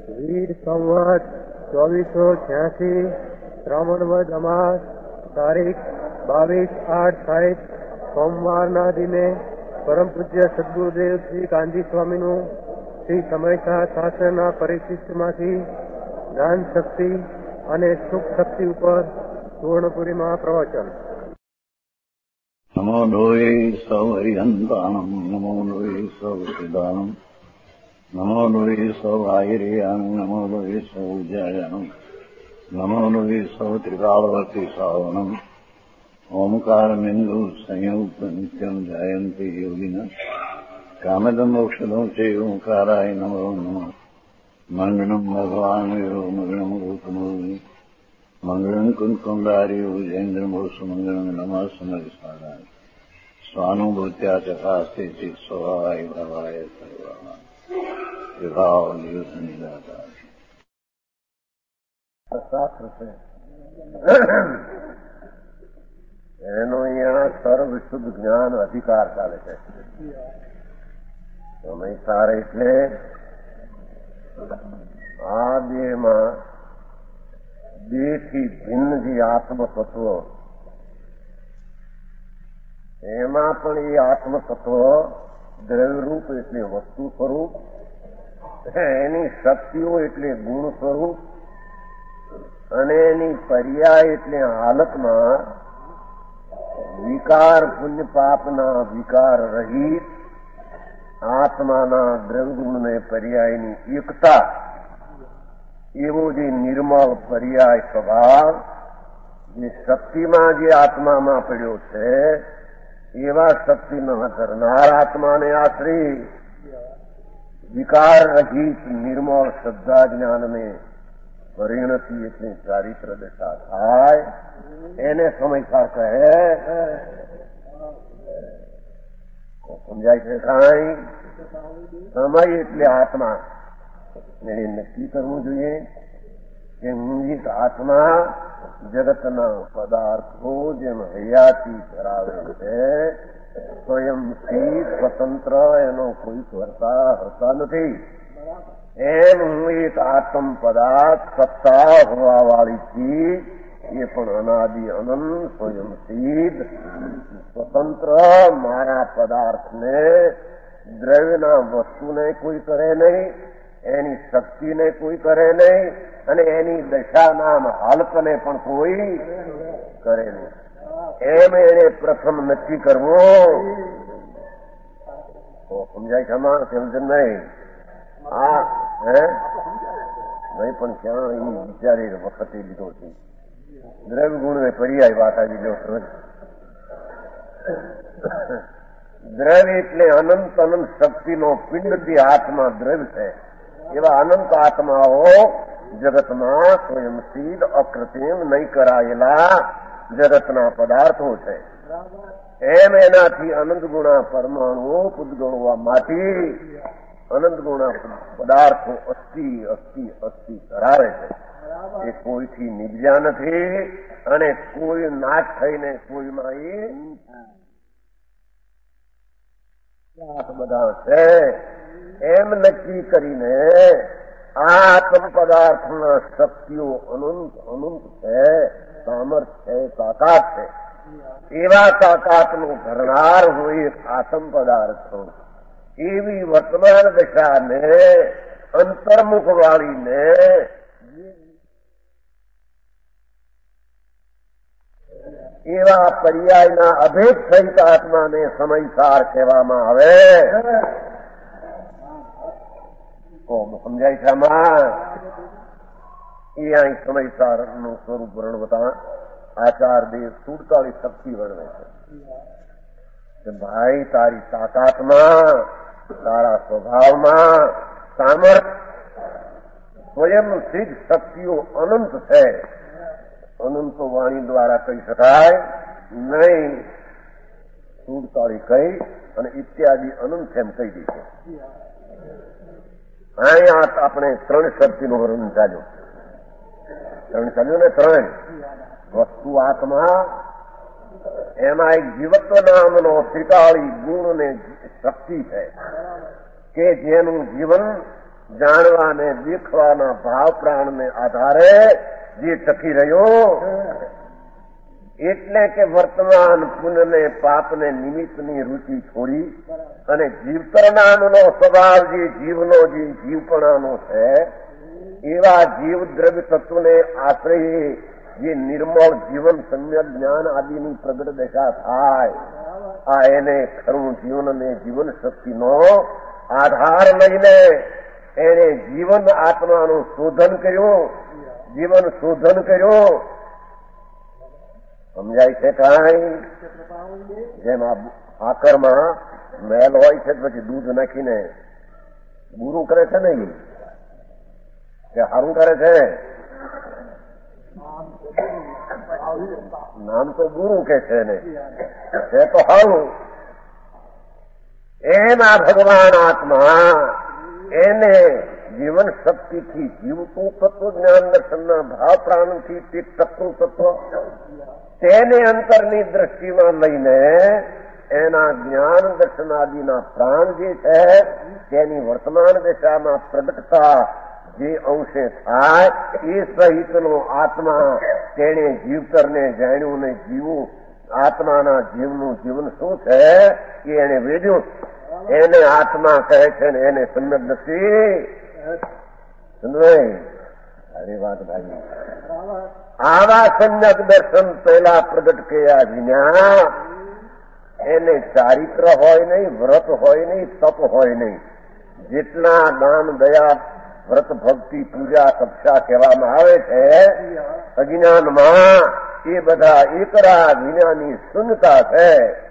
વીર સંવત 2486 શ્રાવણ વદ અમાસ તારીખ 22/8/60 સોમવારના દિને પરમ પૂજ્ય સદગુરુદેવ શ્રી કાંજી સ્વામીનું શ્રી સમયસા શાસ્ત્રના પરિશિષ્ટમાંથી જ્ઞાન શક્તિ અને સુખ શક્તિ ઉપર સુવર્ણપુરીમાં પ્રવચન. નમો લોહી સૌ હરિહંતાણમ નમો લોહી સૌ સિદ્ધાણમ નમો લોહી સૌ આયર્યાન નમો લોહી સૌ જયાનમ નમો લોહી સૌ ત્રિકાળવતી સાવનમ ઓમકાર બિંદુ સંયુક્ત નિત્યમ જયંતી યોગિના કામદમ મોક્ષદમ છે ઓંકારાય નમો નમઃ. મંગળમ ભગવાન વિરો મંગળમ રૂપમોહિ મંગળમ કુંકુંડારી ઉજેન્દ્રમોષ મંગળમ નમઃ સમરિસારાય સ્વાનુભૂત્યા ચકાસ્તે ચિત સ્વભાવાય ભવાય સર્વા વિભાવ નિયુત નિરાકાર શાસ્ત્ર છે એનો અહીંયા સર્વ શુદ્ધ જ્ઞાન અધિકાર ચાલે છે. સમયસાર એટલે આ દેહમાં દેહથી ભિન્ન જે આત્મતત્વ એમાં પણ એ આત્મતત્વ દ્રવ્યરૂપ એટલે વસ્તુ સ્વરૂપ, એની શક્તિઓ એટલે ગુણ સ્વરૂપ અને એની પર્યાય એટલે હાલતમાં વિકાર પુણ્ય પાપના વિકાર રહિત આત્માના દ્રવ્યગુણને પર્યાયની એકતા એવો જે નિર્મળ પર્યાય સ્વભાવ જે શક્તિમાં જે આત્મામાં પડ્યો છે એવા શક્તિમાં ધરનાર આત્માને આશ્રી વિકાર રહિત નિર્મળ શ્રદ્ધા જ્ઞાનને પરિણતિ એટલે ચારિત્ર દશા થાય એને સમયસાર કહે. સમજાય છે કાંઈ? સમય એટલે આત્મા એ નક્કી કરવું જોઈએ કે હું એક આત્મા જગતના પદાર્થો જેમ હયાતી ધરાવે છે સ્વયંથી સ્વતંત્ર એનો કોઈ હરતા નથી એમ હું એક આત્મ પદાર્થ સત્તા હોવા વાળી ચીજ એ પણ અનાદિ અનંત સ્વયંસિદ્ધ સ્વતંત્ર મારા પદાર્થને દ્રવ્યના વસ્તુને કોઈ કરે નહીં, એની શક્તિને કોઈ કરે નહીં અને એની દશાનામ હાલતને પણ કોઈ કરે નહીં. એમ એને પ્રથમ નક્કી કરવું. સમજાય છે આમાં? સમજ નહીં? હા નહીં પણ ક્યાં એ વિચારી વખતે લીધો છે. દ્રવ્ય ગુણ ને પર્યાય વાત આવી લો. દ્રવ્ય એટલે અનંત અનંત શક્તિનો પિંડથી આત્મા દ્રવ્ય છે. એવા અનંત આત્માઓ જગતમાં સ્વયંસિદ્ધ અકૃત્રિમ નહીં કરાયેલા જગતના પદાર્થો છે. એમ એનાથી અનંત ગુણા પરમાણુઓ પૂતગણવા માટી અનંત ગુણા પદાર્થો અસ્થિ અસ્થિ અસ્થિ ધરાવે છે. એ કોઈથી નિભ્યા નથી અને કોઈ નાશ થઈને કોઈમાં એ બધા છે. એમ નક્કી કરીને આ આત્મ પદાર્થના શક્તિઓ અનંત અનંત છે, સામર્થ્ય છે, તાકાત છે. એવા તાકાતનું ધરનાર હોય આત્મ પદાર્થો એવી વર્તમાન દશાને અંતર્મુખ વાળીને એવા પર્યાયના અભેદ સહિત આત્માને સમયસાર કહેવામાં આવે. સમજાય છે આમાં? એ અહીં સમયસાર નું સ્વરૂપ વર્ણવતા આચાર દેવ 47 શક્તિ વર્ણવે છે. ભાઈ તારી તાકાતમાં, તારા સ્વભાવમાં સામર્થ્ય સ્વયં સિદ્ધ શક્તિઓ અનંત છે. અનંતો વાણી દ્વારા કહી શકાય નહીં. 47 કહી અને ઇત્યાદિ અનંત એમ કહી દીધું. અહીંયા આપણે 3 શક્તિનું વર્ણન ચાલ્યું. 3 ચાલ્યું ને 3 વસ્તુ આત્મા, એમાં એક જીવત્વ નામનો ત્રિકાળી ગુણ ને શક્તિ છે કે જેનું જીવન જાણવાને દેખવાના ભાવ પ્રાણને આધારે જે ટકી રહ્યો, એટલે કે વર્તમાન પુણ્યને પાપને નિમિત્તની રુચિ છોડી અને જીવતરનામનો સ્વભાવ જે જીવનો જે જીવપણાનો છે એવા જીવ દ્રવ્ય તત્વને આશ્રયે જે નિર્મળ જીવન સમ્યક જ્ઞાન આદિની પ્રગટ દશા થાય, આ એને ખરું જીવન અને જીવન શક્તિનો આધાર લઈને એને જીવન આત્માનું શોધન કર્યું, જીવન શોધન કર્યું. સમજાય છે કાંઈ? જેમ આ આકરમાં મેલ હોય છે પછી દૂધ નાખીને બુરું કરે છે ને, કે સારું કરે છે? નામ તો બુરું કે છે ને, છે તો સારું. એના ભગવાન આત્મા એને જીવન શક્તિથી જીવતું તત્વ, જ્ઞાન દર્શનના ભાવ પ્રાણથી તે તત્વ તેને અંતરની દ્રષ્ટિમાં લઈને એના જ્ઞાન દર્શનાદિના પ્રાણ જે છે તેની વર્તમાન દશામાં પ્રગટતા જે અંશે થાય એ સહિતનો આત્મા તેને જીવતરને જાણ્યું ને જીવું, આત્માના જીવનું જીવન શું છે એ એને વેદ્યું. એને આત્મા કહે છે ને એને સમ્યક નથી. અરે વાત ભાઈ, આવા સમ્યક દર્શન પહેલા પ્રગટ કર્યા વિના એને ચારિત્ર હોય નહીં, વ્રત હોય નહીં, તપ હોય નહીં. જેટલા દાન દયા વ્રત ભક્તિ પૂજા તપસ્યા કહેવામાં આવે છે અજ્ઞાનમાં, એ બધા એકરા વિનાની શૂન્યતા છે.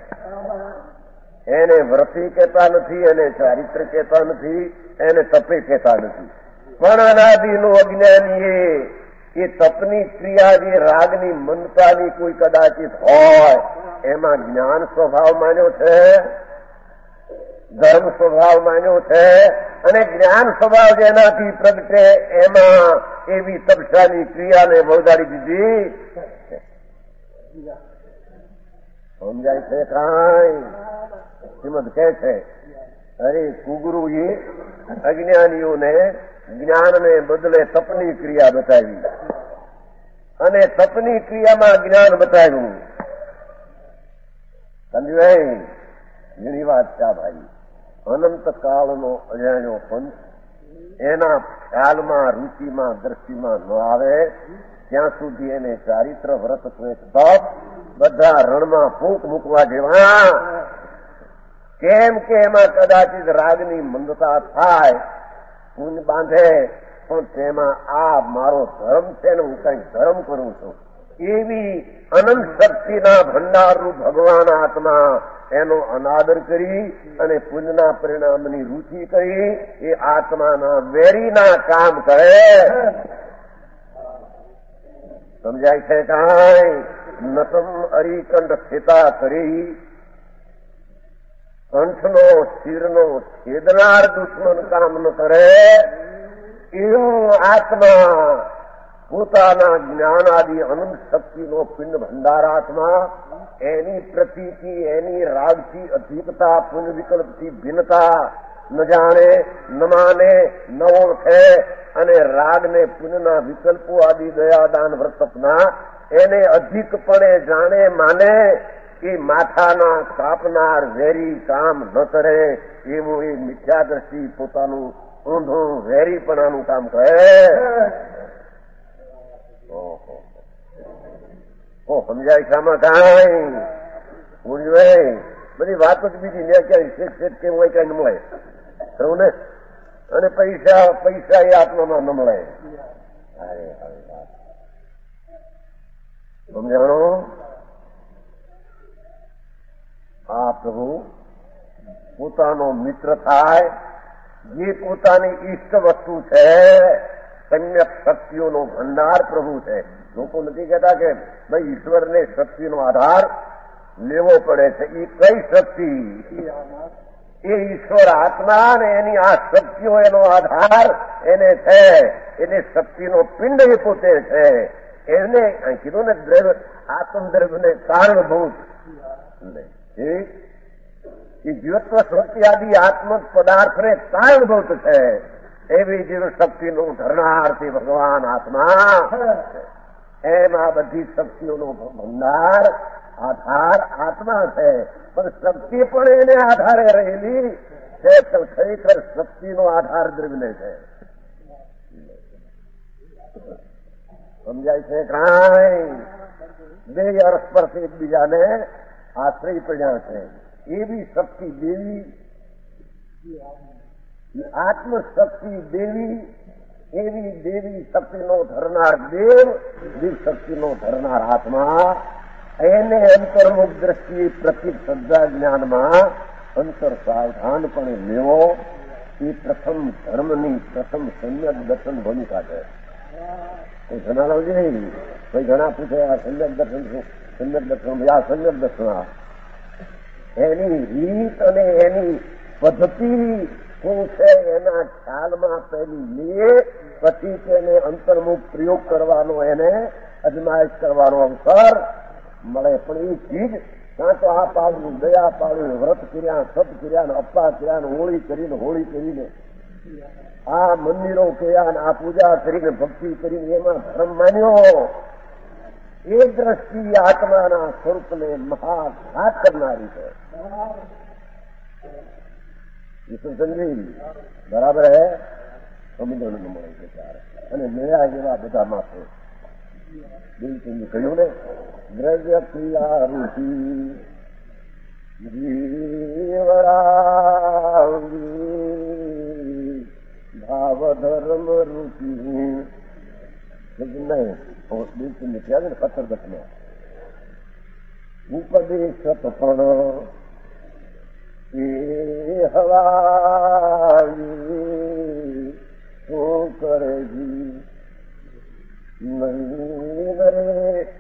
એને વ્રતી કહેતા નથી, એને ચારિત્ર કહેતા નથી, એને તપે કહેતા નથી. પણ અનાદિનું અજ્ઞાની એ તપની ક્રિયા જે રાગની મંદતાની કોઈ કદાચિત હોય એમાં જ્ઞાન સ્વભાવ માન્યો છે, ધર્મ સ્વભાવ માન્યો છે, અને જ્ઞાન સ્વભાવ જેનાથી પ્રગટે એમાં એવી તપસ્યાની ક્રિયાને વળગાડી દીધી. સમજાય છે કાંઈ? શ્રીમદ કહે છે અરે કુગુરુએ અજ્ઞાનીઓને જ્ઞાનને બદલે તપની ક્રિયા બતાવી અને તપની ક્રિયામાં જ્ઞાન બતાવ્યું. સમજાય? ઘણી વાત છે ભાઈ. અનંત કાળનો અજાણ્યો પંથ એના ખ્યાલમાં, રુચિમાં, દ્રષ્ટિમાં ન આવે ત્યાં સુધી એને ચારિત્ર, વ્રત, તપ બધા રણમાં ફૂંક મૂકવા જેવા. કેમ કે એમાં કદાચિત રાગની મંદતા થાય, પુણ્ય બાંધે, પણ તેમાં આ મારો ધર્મ છે ને હું કઈ ધર્મ કરું છું એવી અનંત શક્તિના ભંડારનું ભગવાન આત્મા એનો અનાદર કરી અને પુણ્યના પરિણામની રુચિ કરી એ આત્માના વેરીના કામ કરે. સમજાય છે કાંઈ? નતમ અરિકંઠ સ્થિતા કરી કંઠનો શિરનો છેદનાર દુશ્મન કામ ન કરે એવું આત્મા પોતાના જ્ઞાન આદિ અનંત શક્તિનો પિંડ ભંડાર આત્મા એની પ્રતીતિ, એની રાગથી અધિકતા, પુણ્ય વિકલ્પથી ભિન્નતા ન જાણે, ન માને, ન ઓળખે અને રાગને પુણ્યના વિકલ્પો આદિ દયાદાન વ્રતપના એને અધિકપણે જાણે, માને એ માથાના કાપનાર વેરી કામ ન કરે એવું એ મિથ્યા દ્રષ્ટિ પોતાનું ઊંધું વેરીપણાનું કામ કરે. સમજાય છે આમાં કાંઈ? પૂછ્યું બધી વાતો જ બીજી ને ક્યાંય શેઠ કેવું હોય કઈ ન મળે ખરું ને, અને પૈસા એ આત્મામાં ન મળે. સમજાણો? આ પ્રભુ પોતાનો મિત્ર થાય, જે પોતાની ઈષ્ટ વસ્તુ છે, સમ્યક શક્તિઓનો ભંડાર પ્રભુ છે. લોકો નથી કહેતા કે ભાઈ ઈશ્વરને શક્તિનો આધાર લેવો પડે છે. એ કઈ શક્તિ? એ ઈશ્વર આત્મા ને એની આ શક્તિઓ એનો આધાર એને છે. એને શક્તિનો પિંડ એ પોતે છે. એને કીધું ને દ્રવ્ય, આત્મદ્રવ્યને કારણભૂત એ જીવત્વ શક્તિ આદિ આત્મ પદાર્થને કારણભૂત છે. એવી જીવ શક્તિનું ધરનાર તે ભગવાન આત્મા. એમ આ બધી શક્તિઓનો ભંડાર આધાર આત્મા છે, પણ શક્તિ પણ એને આધારે રહેલી છે. ખરેખર શક્તિનો આધાર દ્રવ્ય છે. સમજાય છે? કાંઈ બે અરસ્પરથી એકબીજાને આશ્રય પડ્યા છે. એવી શક્તિ દેવી, આત્મશક્તિ દેવી, એવી દેવી શક્તિનો ધરનાર દેવ, દેવ શક્તિનો ધરનાર આત્મા, એને અંતર્મુખ દ્રષ્ટિએ પ્રતિક શ્રદ્ધા જ્ઞાનમાં અંતર સાવધાનપણે લેવો એ પ્રથમ ધર્મની પ્રથમ સમ્યક દર્શન ભૂમિકા છે. કોઈ ઘણા લાવજે, કોઈ ઘણા પૂછે આ સમ્યક દર્શન શું? સમ્યક દર્શન આ સમ્યક દર્શન એની રીત અને એની પદ્ધતિ શું છે એના ખ્યાલમાં પહેલી લે, પછી તેને અંતર્મુખ પ્રયોગ કરવાનો, એને અજમાયશ કરવાનો અવસર મળે. પણ એ ચીજ કાં તો આ પાડવું, દયા પાડવું, વ્રત કર્યા, સત કર્યા, અપ્પા કર્યા, હોળી કરીને આ મંદિરો કર્યા, આ પૂજા કરીને ભક્તિ કરીને એમાં ધર્મ માન્યો, એ દ્રષ્ટિ આત્માના સ્વરૂપને મહાઘાત કરનારી છે. સમજી બરાબર હે? સમજણ મળે છે ત્યારે. અને મેળા એવા બધા માથે બિલકુલ કહ્યું ને, દ્રવ્ય ક્રિયા રૂચિ જીવરાંગી ભાવ ધર્મ રૂચિ નહીં. બિલકુલ કહ્યા ને 17 ઉપદેશ પણ એ હવાલી શું કરેજી નહીં રે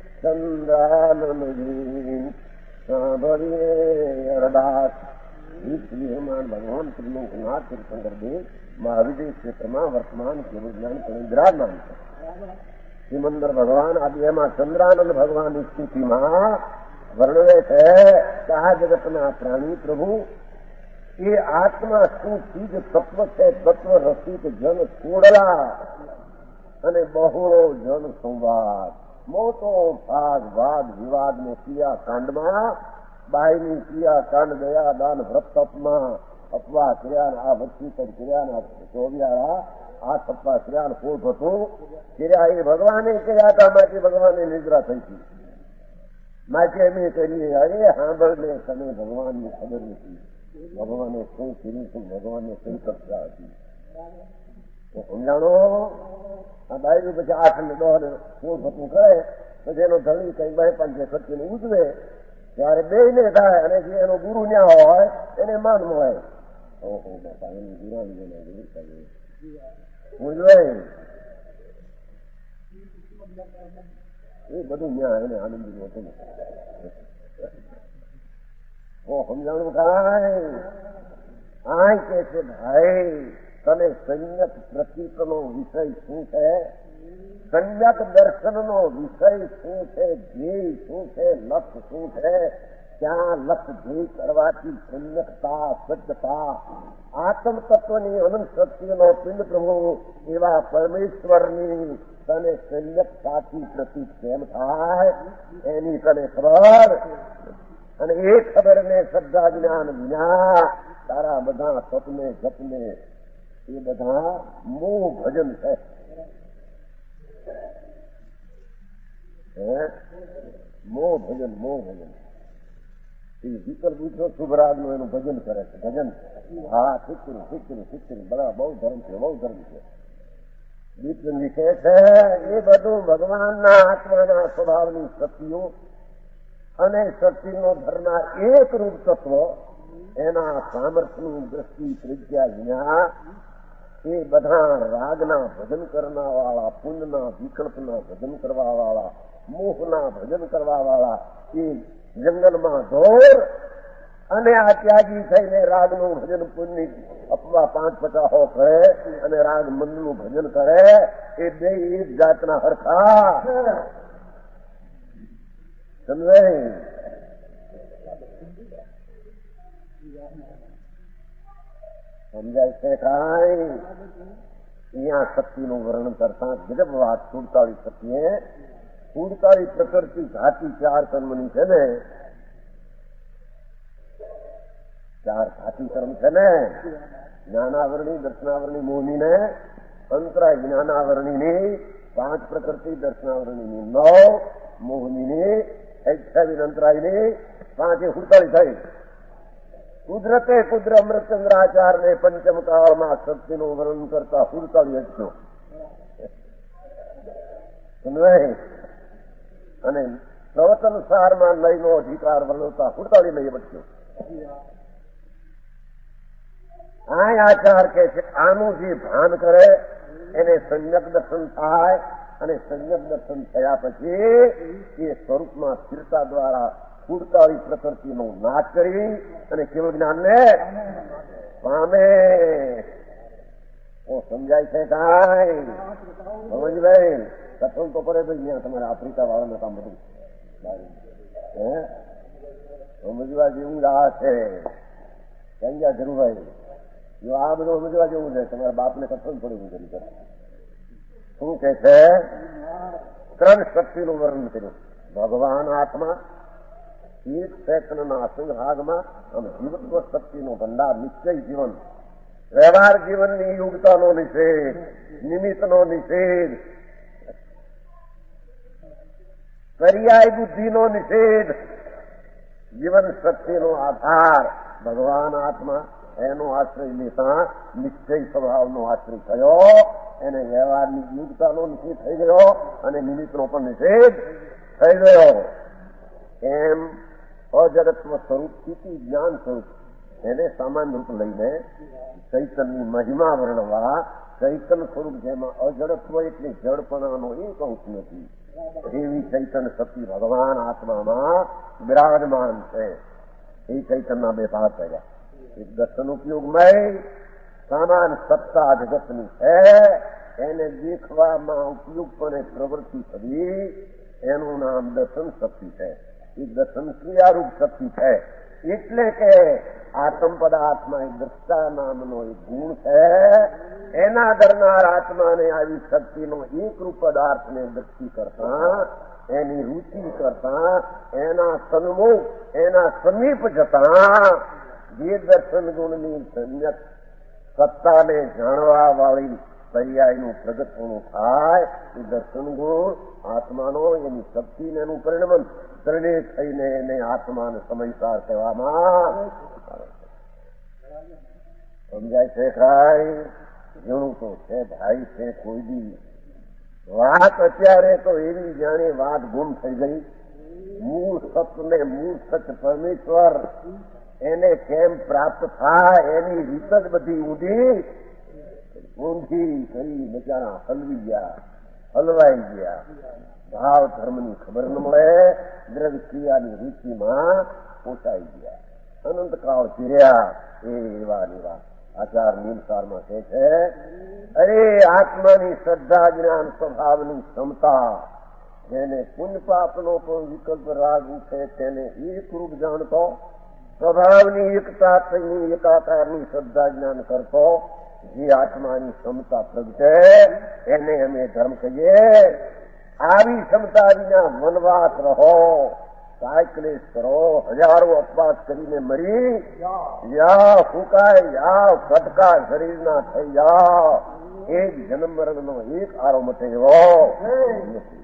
ચંદ્રાનંદી સાંભળીએ અરદાસ. ભગવાન ત્રિલોકનાથ તીર્થંકર દેવ મહાવિદ્ય ક્ષેત્રમાં વર્તમાન કેવળ જ્ઞાન વિરાજમાન છે. સિમંદર ભગવાન આદિ એમાં ચંદ્રાનંદ ભગવાનની સ્થિતિમાં વર્ણવે છે કે આ જગતના પ્રાણી પ્રભુ એ આત્મા શું ચીજ તત્વ છે. તત્વ રસિક જન છોડલા અને બહોળો જન સંવાદ, મોટો ભાગ વાદ વિવાદ ને ક્રિયાકાંડમાં બાયની ક્રિયાકાંડ દયા દાન વ્રત તપમાં અપવા કર્યા, આ વચ્ચી કર્યા, ચોવિયાળા આ સપ્પા કર્યા, પોટ હતું કર્યા, એ ભગવાને કર્યા હતા. માટે ભગવાનને નિદ્રા થઈ હતી. માટે અમે કરીએ અરે સાંભળને તમે ભગવાનની ખબર નથી. ભગવાને શું કર્યું હતું, ભગવાનને કઈ કક્ષા હતી સમજાણો. આ બાયરું પછી 8 અને 10 પોટ હતું કરે, પછી એનો ધણી કઈ 2-5 ખર્ચીને ઉજવે ત્યારે બેયને થાય, અને જે એનો ગુરુ ન્યા હોય એને માન મળે. ઓહો બાપા એની ગુરાની ઉજવે એ બધું ન્યા એને આનંદી હતું. સમજાણું કાંઈ આ કે છે ભાઈ તને સંયત પ્રતીકનો વિષય શું છે, સંયત દર્શનનો વિષય શું છે, ધ્યેય શું છે, લક્ષ્ય શું છે, ક્યાં લક્ષ્ય ધ્યેય કરવાથી સંયતતા સજ્જતા આત્મ તત્વની અનંત શક્તિનો પિંડ પ્રભુ એવા પરમેશ્વરની તને સંયતતાથી પ્રતીક કેમ થાય એની તને ખબર. અને એ ખબરને શ્રદ્ધા જ્ઞાન વિના તારા બધા સપને જપને એ બધા મોહ ભજન છે. મોહ ભજન એ વિકલ્પ પૂછો શુભરાગનું એનું ભજન કરે છે. ભજન હા શીખરી બધા બહુ ધર્મ છે. વિકલ્પ લીખે છે એ બધું ભગવાનના આત્માના સ્વભાવની શક્તિઓ અને શક્તિનો ધરનાર એક રૂપ તત્વ એના સામર્થ્યની દ્રષ્ટિ પ્રજ્ઞા વિના એ બધા રાગના ભજન કરવા વાળા, પુણ્યના વિકલ્પના ભજન કરવા વાળા, મોહના ભજન કરવા વાળા એ જંગલમાં ઢોર અને આ ત્યાગી થઈને રાગનું ભજન પુણ્ય અપવા 5-50 કરે અને રાગ મંદનું ભજન કરે એ બે એક જાતના હરખા સમજાય. સમજાય છે કાંઈ? અહીંયા શક્તિનું વર્ણન કરતા ગજબ વાત 47 શક્તિએ 47 પ્રકૃતિ ઘાતી 4 કર્મની છે ને, 4 ઘાતી કર્મ છે ને, જ્ઞાનાવરણી, દર્શનાવરણી, મોહનીને અંતરાય. જ્ઞાનાવરણીની 5 પ્રકૃતિ, દર્શનાવરણીની 9, મોહનીની 28, અંતરાયની 5 48 થઈ. કુદરતે કુદર અમૃતચંદ્રાચાર્યને પંચમ કાળમાં શક્તિનું વર્ણન કરતા 48 અજ્ઞો અને પ્રવચન સારમાં લયનો અધિકાર વર્ણવતા 48 લઈ બચ્યો. આ આચાર કે છે આનું જે ભાન કરે એને સંયક દર્શન થાય, અને સંયક દર્શન થયા પછી એ સ્વરૂપમાં સ્થિરતા દ્વારા 48 પ્રકૃતિનો નાશ કરી અને કેવળ જ્ઞાનને પામે. સમજાય છે કાંઈ? સમજ ભાઈ, કથન તો પડે ભાઈ. અહીંયા તમારે આફ્રિકા વાળાના કામ બધું સમજવા જેવું જ આ છે. ક્યાં ધરુભાઈ, જો આ બધું સમજવા જેવું છે, તમારા બાપને કથન પડે કરી કરે. શું કે છે? ત્રણ શક્તિનું વર્ણન કર્યું. ભગવાન આત્મા, એક સેકન્ડના સંગ્રાગમાં, અને જીવત્વ શક્તિનો ભંડાર, નિશ્ચય જીવન, વ્યવહાર જીવનની યોગ્યતાનો નિષેધ, નિમિત્તનો નિષેધ, પર્યાય બુદ્ધિનો નિષેધ, જીવન શક્તિનો આધાર ભગવાન આત્મા, એનો આશ્રય લેતા નિશ્ચય સ્વભાવનો આશ્રય થયો, એને વ્યવહારની યોગ્યતાનો નિષેધ થઈ ગયો અને નિમિત્તનો પણ નિષેધ થઈ ગયો. એમ અજડત્વ સ્વરૂપ સ્થિતિ જ્ઞાન સ્વરૂપ એને સામાન્ય રૂપ લઈને ચૈતનની મહિમા વર્ણવા, ચૈતન સ્વરૂપ જેમાં અજડત્વ એટલે જડપણાનો એક અંશ નથી, એવી ચૈતન શક્તિ ભગવાન આત્મામાં બિરાજમાન છે. એ ચૈતનના 2 ભાગ થયા. એક દર્શન ઉપયોગમય સામાન સત્તા જગતની છે, એને દેખવામાં ઉપયોગપણે પ્રવૃત્તિ થવી, એનું નામ દર્શન શક્તિ છે. એ દર્શન ક્રિયારૂપ શક્તિ છે. એટલે કે આત્મ પદાર્થમાં એક દ્રષ્ટા નામનો એક ગુણ છે. એના દરનાર આત્માને આવી શક્તિનો એકરૂપ પદાર્થને દ્રષ્ટિ કરતા, એની રુચિ કરતા, એના સન્મુખ, એના સમીપ જતા જે દર્શન ગુણની સમ્યક સત્તાને જાણવા વાળી પર્યાયનું પ્રગટપણું થાય, એ દર્શન ગુણ આત્માનો, એની શક્તિને એનું પરિણમન ત્રણે થઈને એને આત્માને સમયસાર કહેવામાં આવે છે. સમજાય છે કાંઈ? ઘણું તો છે ભાઈ, છે કોઈ બી વાત અત્યારે તો એવી જાણે વાત ગુમ થઈ ગઈ. મૂળ સત્ને, મૂળ સચ પરમેશ્વર એને કેમ પ્રાપ્ત થાય એની રીત જ બધી ઊંધી કરી બચારા હલવી ગયા, હલવાઈ ગયા. ભાવ ધર્મની ખબર ન મળે, દ્રવ્ય ક્રિયાની રૂચિમાં પોસાઈ ગયા, અનંતકાળ ચીર્યા. એવા નિવા આચાર નિમસારમાં કહે છે, અરે આત્માની શ્રદ્ધા જ્ઞાન સ્વભાવની ક્ષમતા, જેને પુણ્ય પાપનો પણ વિકલ્પ રાગ ઉઠે તેને એકરૂપ જાણતો, સ્વભાવની એકતા થઈને એકાકારની શ્રદ્ધા જ્ઞાન કરતો જે આત્માની ક્ષમતા પ્રગટે એને અમે ધર્મ કહીએ. આવી ક્ષમતા વિના વનવાસ રહો, સાયકલેસ કરો, હજારો અપવાસ કરીને મરી યા, ફૂંકાય યા, ફટકા શરીરના થઈ જા, એક જન્મ મરણનો એક આરો મટે એવો નથી.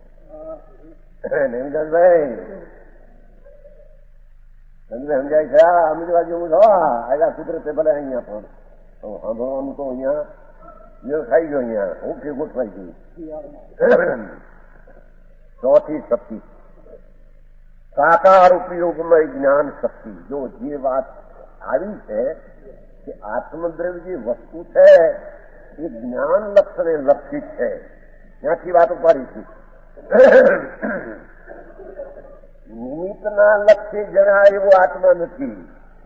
ભાઈ સમજાય છે? સમજવા જેવું છો? આગા કુદરતે ભલે અહીંયા પણ સાંભળવાનું તો અહીંયા મેળ ખાઈ ગયો. અહીંયા ઓકે ગોઠવાઈ ગયું. ચોથી શક્તિ સાકાર ઉપયોગમય જ્ઞાન શક્તિ. જો જે વાત આવી છે કે આત્મદ્રવ્ય જે વસ્તુ છે એ જ્ઞાન લક્ષણે લક્ષિત છે, ત્યાંથી વાત ઉપાડી છે. નિમિત્તના લક્ષ્ય જણાય એવો આત્મા નથી,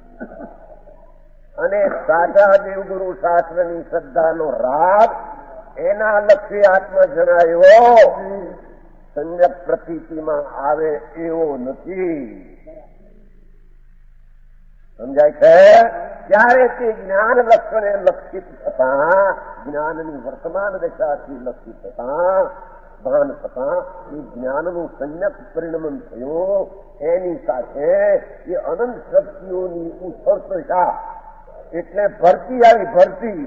અને સાચા દેવગુરુ શાસ્ત્રની શ્રદ્ધાનો રાગ એના લક્ષ્ય આત્મા જણાયો સમ્યક પ્રતીતિમાં આવે એવો નથી. સમજાય છે? ત્યારે તે જ્ઞાન લક્ષણે લક્ષિત થતા, જ્ઞાનની વર્તમાન દશાથી લક્ષિત થતા, ભાન થતા એ જ્ઞાનનું સંયત પરિણમન થયું. એની સાથે એ અનંત શક્તિઓની ઉત્સર્ષા એટલે ભરતી આવી. ભરતી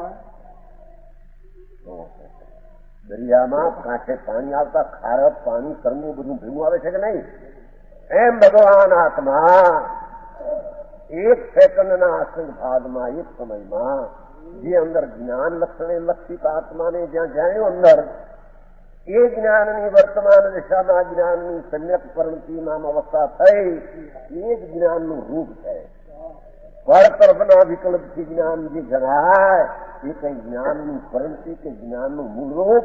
દરિયામાં કાંઠે પાણી આવતા ખારપ પાણી કરવું બધું ભેગું આવે છે કે નહીં? એમ ભગવાન આત્મા એક સેકન્ડના અસંગ ભાગમાં, એક સમયમાં જે અંદર જ્ઞાન લક્ષણે લક્ષિત આત્માને જ્યાં જાય અંદર એ જ્ઞાનની વર્તમાન દિશામાં જ્ઞાનની સમ્યક પરિણતિ નામ અવસ્થા થઈ, એ જ જ્ઞાનનું રૂપ છે. પરતરફના વિકલ્પથી જ્ઞાન જે જણાય એ કઈ જ્ઞાનની પરિણતિ કે જ્ઞાનનું મૂળ રૂપ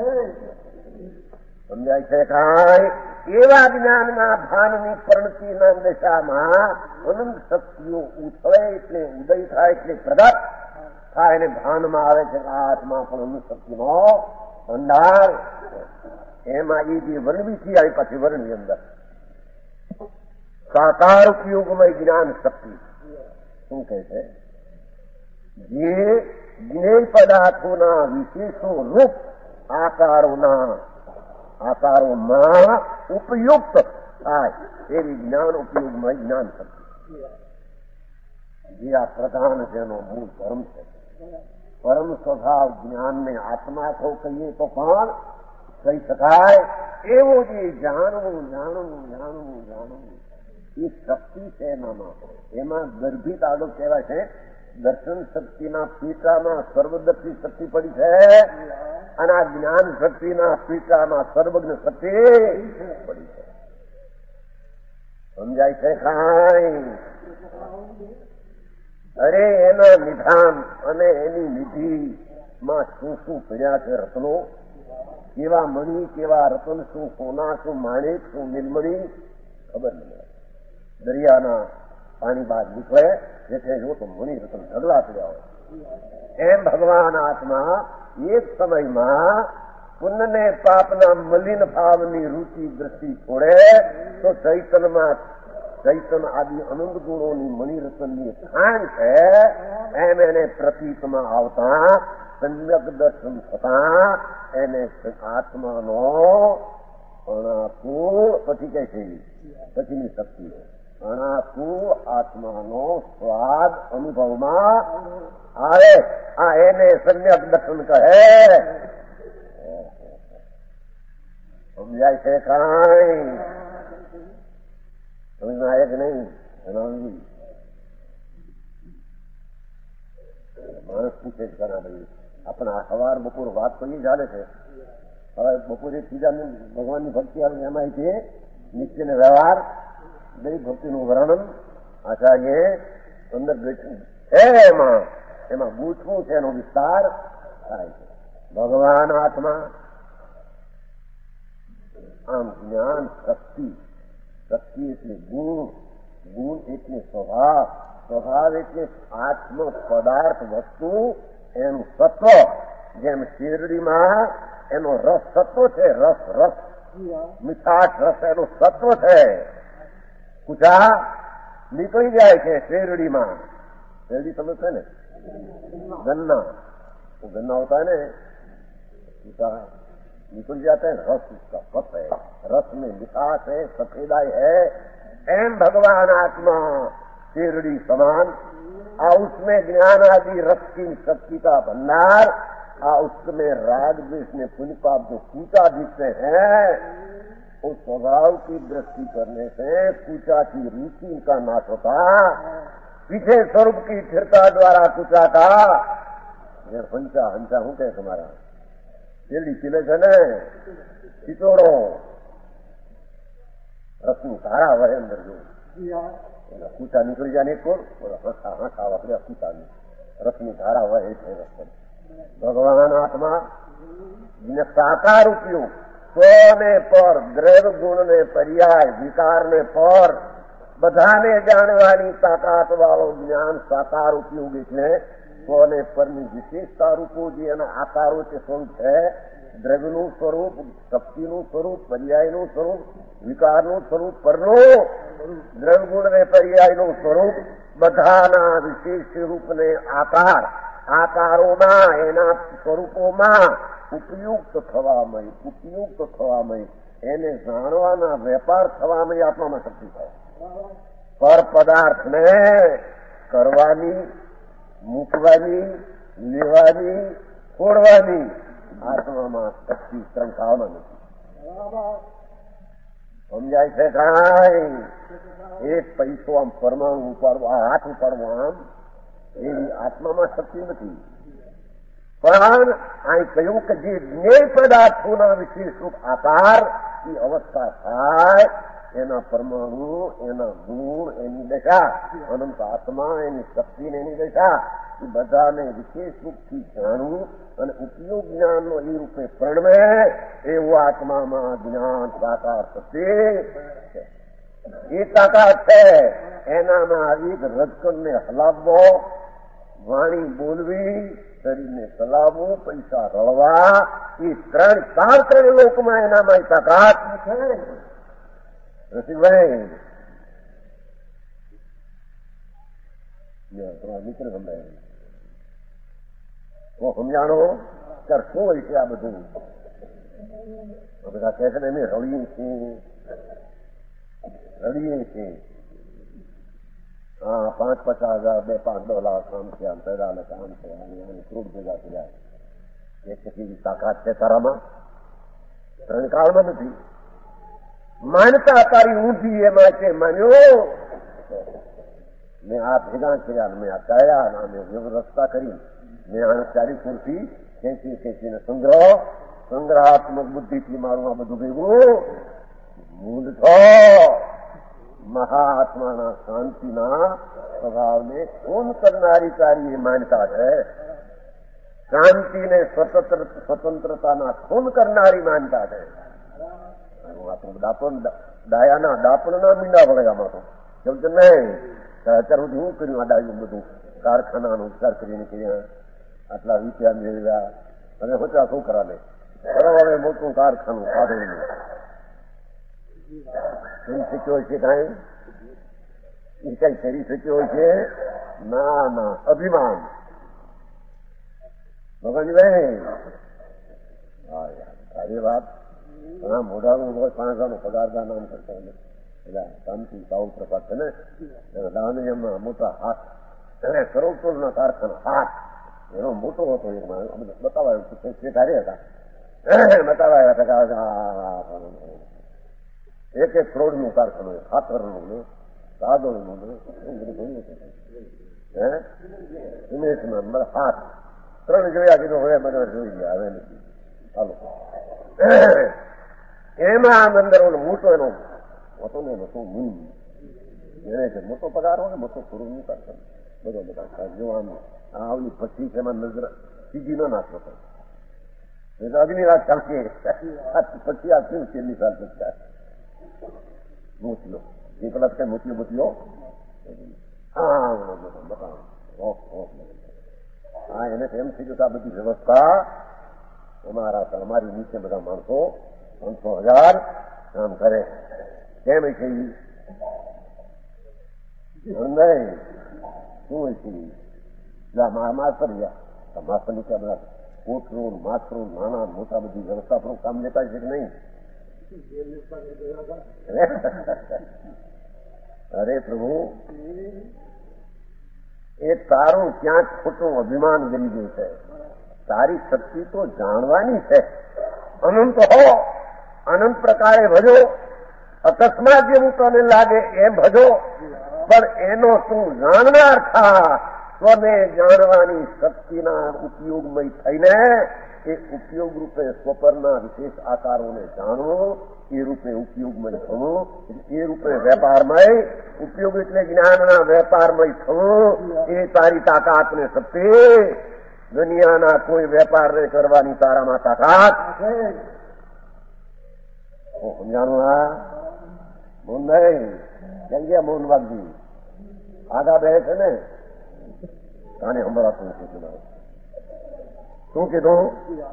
સમજાય છે? કાંઈ એવા જ્ઞાનના ભાનની પરિણતિના દશામાં અનંત શક્તિઓ ઉછળે એટલે ઉદય થાય એટલે પ્રગટ થાય અને ભાનમાં આવે છે. આ આત્મા પણ અનંત શક્તિનો ભંડાર. એમાં એ જે વર્ણવીથી આવી પછી વર્ણની અંદર સાકાર ઉપયોગમય જ્ઞાન શક્તિ શું કહે છે? જે જ્ઞેય પદાર્થોના વિશેષો રૂપ આકારોમાં ઉપયુક્ત થાય એવી જ્ઞાન ઉપયોગમય જ્ઞાન શક્તિ, જે આ પ્રધાન જેનો મૂળ ધર્મ છે. પરમ સ્વભાવ જ્ઞાનને આત્મા તો કહીએ તો પણ કહી શકાય એવું જે જાણવું એ શક્તિ છે. એમાં ગર્ભિત આગળ કહેવાય છે દર્શન શક્તિના પીઠામાં સર્વદર્શી શક્તિ પડી છે અને આ જ્ઞાન શક્તિના પીઠામાં સર્વજ્ઞ શક્તિ પડી છે. સમજાય છે? કાંઈ અરે એના નિધાન અને એની નિધિમાં શું શું પડ્યા છે રત્નો, કેવા મણી કેવા રતન, શું સોના શું માણેક શું નીલમણી ખબર નહીં. દરિયાના પાણી બહાર નીકળે જેથી જો તો મણી રતન ઢગલા પડ્યા હોય. એમ ભગવાન આત્મા એક સમયમાં પુણ્યને પાપના મલિન ભાવની રૂચિ દ્રષ્ટિ છોડે તો ચૈતન આદિ અનંત ગુણોની મણિરત્નની ખાણ છે. એમ એને પ્રતીતમાં આવતા સમ્યક દર્શન થતા એને આત્માનો અણાકુળ પછી કહે છે પછીની શક્તિ અણાકુળ આત્માનો સ્વાદ અનુભવમાં આવે. આ એને સમ્યક દર્શન કહે. સમજાય છે? કાંઈ સમજમાં આવે કે નહીં? માણસ પૂછે છે ઘણા બધી આપણા સવાર બપોર વાત તો એ ચાલે છે. હવે બપોરે ત્રીજા ભગવાનની ભક્તિ આવે એમાં છે નિત્યનો વ્યવહાર દરેક ભક્તિનું વર્ણન આચાર્ય અંદર એમાં ગૂંચવું છે, એનો વિસ્તાર થાય છે. ભગવાન આત્મા આમ જ્ઞાન શક્તિ એટલે ગુણ એટલે સ્વભાવ એટલે આત્મ પદાર્થ વસ્તુ એનું સત્વ. જેમ શેરડીમાં એનો રસ સત્વ છે, રસ મીઠાશ રસ એનું સત્વ છે. કુચા નીકળી જાય છે શેરડીમાં. શેરડી તમે છે ને गन्ना होता है ना, निकल जाते हैं, रस उसका पत है, रस में मिठास है, सफेदाई है. एम भगवान आत्मा शेरड़ी समान उसमें ज्ञान आदि रस की शक्ति का भंडार, उसमें राग द्वेष में पुण्य पाप जो कूचा दिखते हैं उस स्वभाव की दृष्टि करने से कूचा की रुचि का नाश होता. पीछे स्वरूप की स्थिरता द्वारा कूचा का हंसा हंसा हूं क्या तुम्हारा शेरડી પીલે છે ને ચિતોડો રસનું ધારા વહે અંદર જો કૂચા નીકળી જાય ને કોણ હાંસા વાપરે કૂચાની રસની ધારા વહે છે રસ. ભગવાન આત્મા સાકાર ઉપયોગ સ્વને પર દ્રવ્ય ગુણને પર્યાય વિકારને પર બધાને જાણવાની તાકાત વાળો જ્ઞાન સાકાર ઉપયોગ એટલે સ્વને પરની વિશેષતા રૂપો જે એના આકારો છે સ્વરૂપ છે, દ્રવ્યનું સ્વરૂપ, શક્તિનું સ્વરૂપ, પર્યાયનું સ્વરૂપ, વિકારનું સ્વરૂપ, પરનું દ્રવ્ય ગુણ ને પર્યાયનું સ્વરૂપ બધાના વિશેષ રૂપને આકારોમાં એના સ્વરૂપોમાં ઉપયુક્ત થવામય એને જાણવાના વેપાર થવામય આત્મામાં શક્તિ થાય. પર પદાર્થને કરવાની, મૂકવાની, લેવાની, છોડવાની આત્મામાં શક્તિ ત્રણકાળમાં નથી. સમજાય છે કાંઈ? એક પૈસો આમ પરમાણુ ઉપાડવો, હાથ ઉપાડવો આમ એવી આત્મામાં શક્તિ નથી. પણ અહીં કહ્યું કે જે જ્ઞેય પદાર્થોના વિશેષ રૂપ આકાર એ અવસ્થા થાય એના પરમાણુ, એના ગુણ, એની દશા, અનંત આત્મા, એની શક્તિ ને એની દશા એ બધાને વિશેષ રૂપથી જાણવું અને ઉપયોગ જ્ઞાનનો એ રૂપે પ્રણવે એવું આત્મામાં જ્ઞાન સાકાર થશે. એ તાકાત છે. એનામાં એક રજકણને હલાવવો, વાણી બોલવી, શરીરને ચલાવવું, પૈસા રળવા, એ ત્રણ લોકમાં એનામાં તાકાત છે. રસિકભાઈ મિત્ર સમજાય સમજાણો ત્યારે શું હોય છે આ બધું? બધા કહે છે ને અમે રળીએ છીએ. હા, 5-50,000, 2-5 લાખ કામ છે, આમ પેદા કામ છે, ક્રૂડ ભેગા થયા. એક કેવી તાકાત છે તારામાં? ત્રણ કાળમાં નથી. માનતા તારી ઊંધી એમાં છે. માન્યો મેં આ ભેગા કર્યા, મેં આ કાયા, મેં વ્યવસ્થા કરી, મેં આ ચારી ખુરશી ખેંચીને સંગ્રહાત્મક બુદ્ધિથી મારું આ બધું ભેગું મૂળ છો. મહાઆત્માના શાંતિના સ્વભાવને ખૂન કરનારી તારી એ માન્યતા છે. શાંતિને સ્વતંત્રતાના ખૂન કરનારી માન્યતા છે. આપણું ડાયાના ડાપણના મીંડા વળે આમાં તો સમજ નહીં. અત્યાર સુધી હું કર્યું આ ડાયું બધું કારખાનાનો વિચાર કરીને કર્યા, આટલા રૂપિયા મેળવ્યા અને હોતા શું કરા લે હવે મોટું કારખાનું સાધનું શીખ્યો છે કાંઈ એ કઈ કરી શક્યો છે? ના, અભિમાન. ભગવાનભાઈ સારી વાત. ઘણા મોઢાનું 5,000 પગારદાર નામ કરતા એટલે શાંતિ સાઉ પ્રપાત છે ને દાનયમાં મોટા હાથ એને કરોડના કારખાના હાથ એનો મોટો હતો. બતાવાયો શેઠારી હતા, બતાવાયા હતા એક કરોડનું કારખાનું, ખાતરનું ને કાગળનું ને ઇન્વેસ્ટમેન્ટ હાથ 3 જોયા. કીધું હવે મને જોઈ ગયા, હવે નથી ચાલો. એમાં અંદર મોટો એનો હતો ને એનો શું મૂલ એને છે મોટો પગાર હોય ને મોટો પૂરું કરતા બધા જોવાનું આવલી પછી એમાં નજર સીધી ન નાખતો હતો. અગ્નિ રાત ચાલશે પછી આ શું છેલ્લી સાલ પછી મોતીઓ એકલા કઈ મોતીઓ હા એને એમ થઈ ગયું કે આ બધી વ્યવસ્થા અમારી નીચે બધા માણસો 500,000 કામ કરે. કેમ છે નહીં શું હોય છે? માસ્તર નીચે બધા કોટરું માથરું નાના મોટા બધી વ્યવસ્થા પણ કામ લેતા છે કે નહીં? અરે પ્રભુ એ તારું ક્યાંક ખોટું અભિમાન ગરી ગયું છે. તારી શક્તિ તો જાણવાની છે. અનંત હો, અનંત પ્રકારે ભજો. અકસ્માત જેવું તને લાગે એમ ભજો, પણ એનો તું જાણનાર થા. સ્વને જાણવાની શક્તિના ઉપયોગમય થઈને એ ઉપયોગ રૂપે સ્વપરના વિશેષ આકારોને જાણવું, એ રૂપે ઉપયોગમય થવું, એ રૂપે વેપારમય ઉપયોગ એટલે જ્ઞાનના વેપારમય થવું. એ તારી તાકાતને શક્તિ. દુનિયાના કોઈ વેપારને કરવાની તારામાં તાકાત સમજાણું? આ મોન નહીં કેમ ગયા મોહન વાગજી આગા બે છે ને કાને સંભળાતું શું કીધું?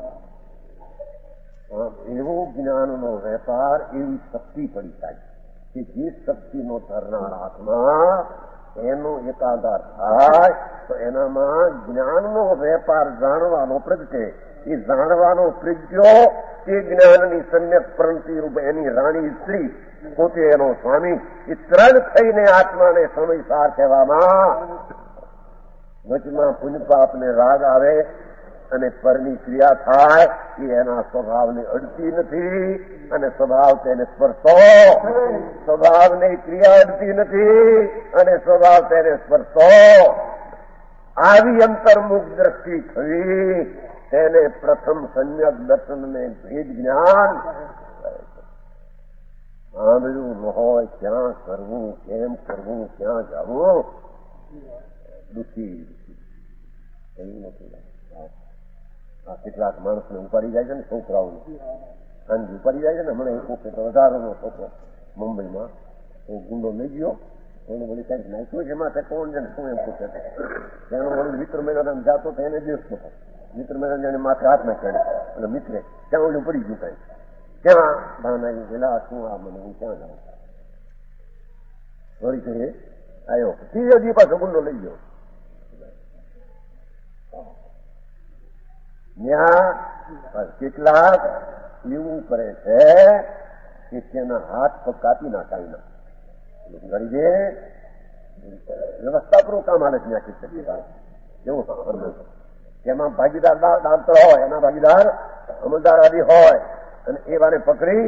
એવો જ્ઞાનનો વેપાર એવી શક્તિ પડી થાય કે જે શક્તિનો ધરનાર આત્મા એનો એકાકાર થાય તો એનામાં જ્ઞાનનો વેપાર જાણવાનો પ્રગટે. એ જાણવાનો પ્રજ્યો તે જ્ઞાનની સમ્યક પ્રણતિ રૂપ એની રાણી સ્ત્રી પોતે એનો સ્વામી. એ ત્રણ થઈને આત્માને સમયસાર કહેવામાં. વચમાં પુણ્ય પાપને રાગ આવે અને પરની ક્રિયા થાય એ એના સ્વભાવને અડતી નથી અને સ્વભાવ તેને સ્પર્શો. સ્વભાવને ક્રિયા અડતી નથી અને સ્વભાવ તેને સ્પર્શો. આવી અંતર્મુખ દ્રષ્ટિ થવી તેને પ્રથમ સમ્યક દર્શનને ભેદ જ્ઞાન. સાંભળ્યું ન હોય ક્યાં કરવું, કેમ કરવું, ક્યાં જવું, દુઃખી એવું નથી. આ કેટલાક માણસને ઉપાડી જાય છે ને, છોકરાઓને સાંજે ઉપાડી જાય છે ને. હમણાં એક વખત હજારોનો છોકરો મુંબઈમાં ગુંડો લઈ ગયો. એને વળી કંઈક નાખ્યું છે એમાં કોણ છે ને શું એમ પૂછે છે. એનો વળી મિત્ર મેળવવા જાતો તો એને દિવસ નતો. મિત્ર મેળવવા એને માથે હાથ નાખ્યો અને મિત્રે ત્યાં ઓલું પડી ગયું કઈ. ક્યાં ભાવના પેલા શું આ મને હું ક્યાં જાઉં. વળી કરીએ આવ્યો ત્રીજો દી પાછો ગુંડો લઈ ગયો. ત્યાં કેટલાક એવું કરે છે કે તેના હાથ પગ કાપી નાખાય ના ગળી દે. વ્યવસ્થાપૂર્વક કામ હાલે ત્યાં કેટલાક એવું તેમાં ભાગીદાર ડાક્ટર હોય, એના ભાગીદાર અમલદાર આદિ હોય અને એવાને પકડી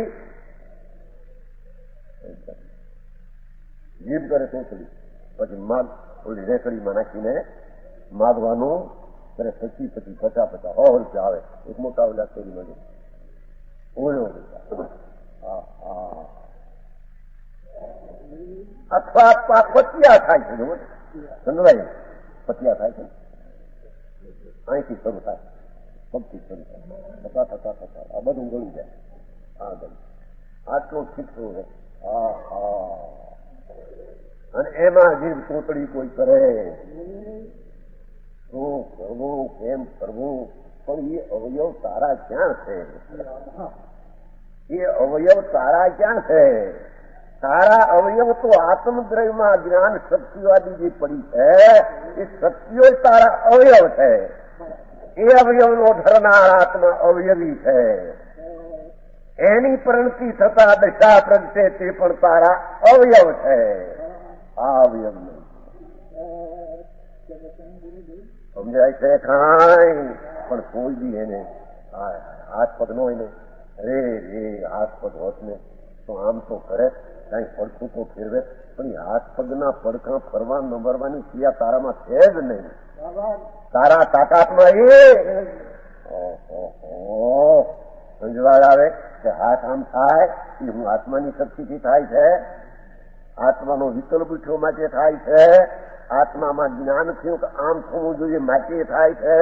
જીભ કરે તોતડી પછી માગ ઓલી રેકડીમાં નાખીને માગવાનું ત્યારે 25 50 રૂપિયા આવે. એક મોટા ઓલા શેરીમાં ઓળો અથવા પતિયા થાય છે. સમજાય પતિયા થાય છે. અહીંથી શરૂ થાય, પગથી શરૂ થાય, થતા આ બધું ગળી જાય. આ ગળી આટલું શીખવું છે. અને એમાં જીભ તોતડી કોઈ કરે શું કરવું, કેમ કરવું. પણ એ અવયવ તારા ક્યાં છે? એ અવયવ તારા ક્યાં છે? તારા અવયવ તો આત્મદ્રવ્યમાં જ્ઞાન શક્તિવાદી જે પડી છે એ શક્તિઓ તારા અવયવ છે. એ અવયવનો ધરનાર આત્મા અવયવી છે. એની પ્રણતિ થતા દશા પ્રગટે તે પણ તારા અવયવ છે. આ અવયવ નહીં સમજાય છે કાંઈ? પણ કોઈ બી એને હાથ પગ નો એને રે હાથ પગ હોત ને તો આમ તો કરે, કઈ પડખું તો ફેરવે. પણ એ હાથ પગના પડખા ફરવા નંબરવાની ક્રિયા તારામાં છે જ નહીં. તારા તાકાતમાં એ સમજવા આવે કે હાથ આમ થાય એ હું આત્માની શક્તિથી થાય છે. આત્માનો વિકલ્પ ઉઠ્યો માટે થાય છે. આત્મામાં જ્ઞાન થયું કે આમ થવું જોઈએ માટે થાય છે.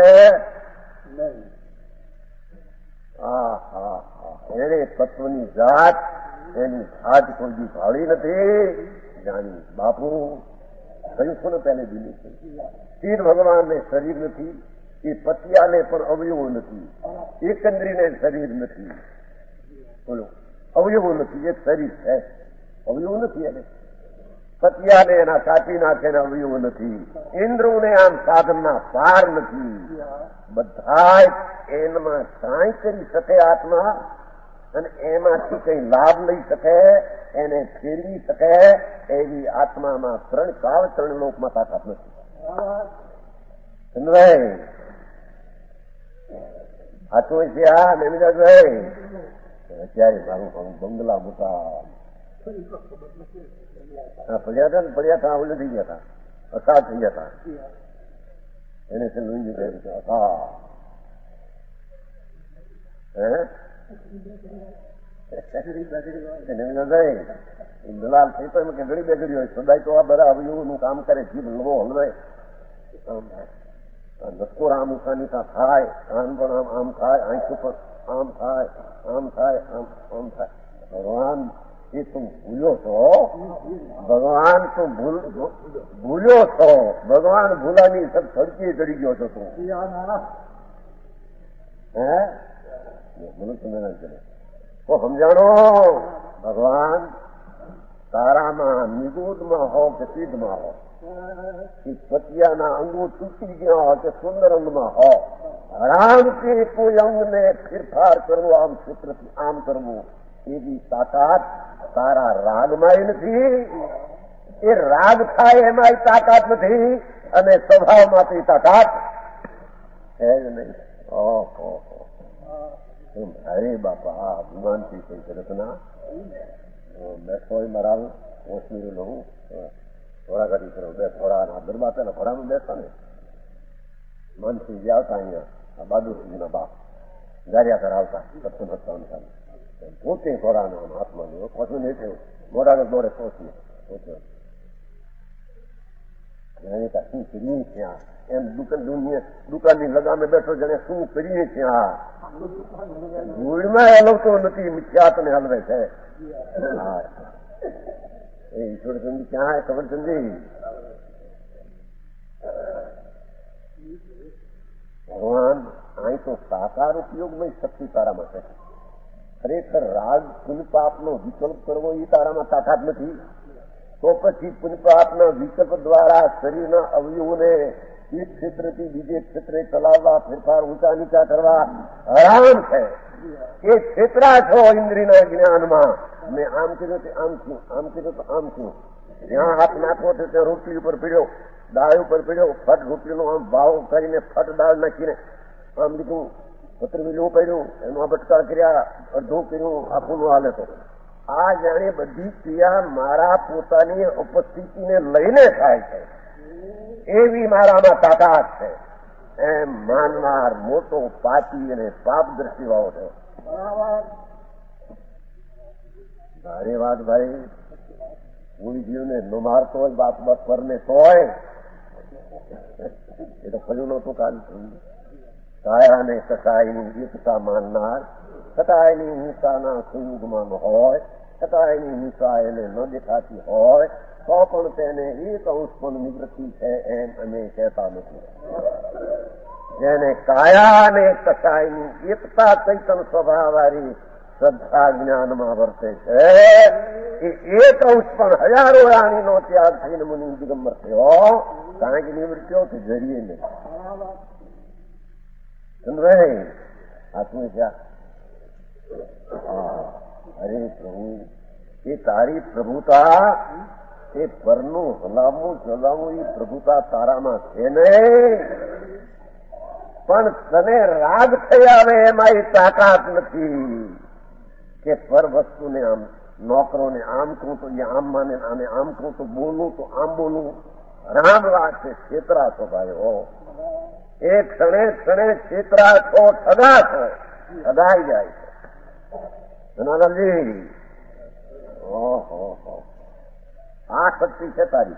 એને તત્વની જાત એની જાત કોઈ બી ભાળી નથી જાણી. બાપુ કહ્યું છું ને પહેલે દીધું છે તીર ભગવાનને શરીર નથી, એ પતિયાને પણ અવયવો નથી, એકંદ્રીને શરીર નથી. બોલો અવયવો નથી, એક શરીર છે, અવયવો નથી. એને પતિયાને એના કાપી નાખે અવયવો નથી. ઇન્દ્રોને આમ સાધનના પાર નથી. બધા એમાં કાંઈ કરી શકે આત્મા અને એમાંથી કઈ લાભ લઈ શકે, એને ફેરવી શકે એવી આત્મામાં ત્રણ કાળ ત્રણ લોકમાં તાકાત નથી. સમજાય? આ તો છે આ નમિદાસભાઈ અત્યારે મારું બંગલા મોટા પડ્યા હતા ઓલે થઈ ગયા હતા, અસાદ થઈ ગયા હતા. એને છે લુંજી કહ્યું છે અસા દલાલ થઈ તો એમ કે ઘડી બેગડી હોય સદાય તો આ બધા અવયવોનું કામ કરે. જીભ લવો હલવે, નસકોર આમ ઉષાનીતા થાય, કાન પણ આમ થાય, આંખ ઉપર આમ થાય, આમ થાય, આમ થાય. ભગવાન એ તું ભૂલ્યો છો, ભગવાન તું ભૂલ્યો છો. ભગવાન ભૂલાની સબ સડકી ચડી ગયો છો તું. તો સમજાણો ભગવાન તારામાં નિગુદમાં હો કે સિદ્ધમાં હો એ પતિયાના અંગો તૂટી ગયા હોય કે સુંદર અંગમાં હો, આરામથી કોઈ અંગને ફેરફાર કરવો, આમ સૂત્રથી આમ કરવું, એવી તાકાત તારા રાગમાં નથી. એ રાગ થાય એમાં તાકાત નથી, અને સ્વભાવમાંથી તાકાત છે જ નહીં. અરે બાપા, અભિમાનથી કઈ જગતના બેઠો મરાવ ઓછમી લઉં થોડા ઘડી કરો, બે થોડા દરબાર પેલા ઘોડામાં બેસતા ને મનથી જે આવતા અહીંયા આ બહાદુરજીના બાપ ગારિયા કરાવતા સત્સંગ હતા, પોતે ઘોડાનો હાથમાં લ્યો, પછી નહીં થયું ઘોડાને દોરે પહોંચીએ શું કરીએ ત્યાં એમ દુકાનની લગામે બેઠો જણે શું કરીએ ત્યાં ધૂળમાં હલવતો નથી, મિથ્યાતને હલવે છે. એ ઈશ્વરચંદ ક્યાં ખબરચંદી ભગવાન અહીં તો સાકાર ઉપયોગમાં શક્તિ તારામાં છે. ખરેખર રાગ પુનપાપનો વિકલ્પ કરવો એ તારામાં તાકાત નથી. તો પછી પુનપાપના વિકલ્પ દ્વારા શરીરના અવયવોને એક ક્ષેત્રથી બીજે ક્ષેત્રે ચલાવવા, ફેરફાર ઊંચા નીચા કરવા આરામ છે. એ ક્ષેત્રા છો ઇન્દ્રિયના જ્ઞાનમાં. મેં આમ કર્યું તો આમ છું, આમ કર્યું તો આમ છું. જ્યાં હાથ નાખવો તો ત્યાં રોટલી ઉપર પીડ્યો, દાળ ઉપર પીડ્યો, ફટ રોટલીનો આમ ભાવ કરીને ફટ દાળ નાખીને આમ લીધું, પતરવીલું પડ્યું, એનું બટકા કર્યા, અડધું કર્યું, આખું હાલે તો આ જાણે બધી ક્રિયા મારા પોતાની ઉપસ્થિતિને લઈને થાય છે, એવી મારામાં તાકાત છે. એમ માનનાર મોટો પાપી અને પાપ દ્રષ્ટિવાળો છે. ભારે વાત ભાઈ. કોઈ જીવને ન મારતો હોય બાપ બાપ પરને તોય એ તો ફર્યું નહોતું કાલ. કાયાને કસાયની એકતા માનનાર, કટાયની હિંસાના સંયુગમાં હોય, કટાયની હિંસા એને ન દેખાતી હોય તો પણ તેને એક અંશ પણ નિવૃત્તિ છે એમ અમે કહેતા નથી. જેને કાયા અને કસાયની એકતા ચૈતન સ્વભાવવાળી શ્રદ્ધા જ્ઞાનમાં વર્તે છે, એ એક અંશ પણ હજારો રાણીનો ત્યાગ થઈને મુનિ દિગંબર થયો, કાંઈક નિવૃત્તિઓ તો જરીએ નહીં. ચંદ્રભાઈ આત્મ ક્યાં? અરે પ્રભુ, એ તારી પ્રભુતા, એ પરનું હલામું ચલાવવું, એ પ્રભુતા તારામાં છે નહીં. પણ તને રાગ થઈ આવે એમાં એ તાકાત નથી કે પર વસ્તુને આમ નોકરોને આમ કહું તો એ આમ માને, આને આમ કહું તો બોલું તો આમ બોલું. રામ વાત છે. છેતરા છો ભાઈ હો, એ ક્ષણે ક્ષણે છેતરા છો, ઠગા છો, ઠગાઈ જાય છે. જનાર્દનજી, ઓહો, આ શક્તિ છે તારી.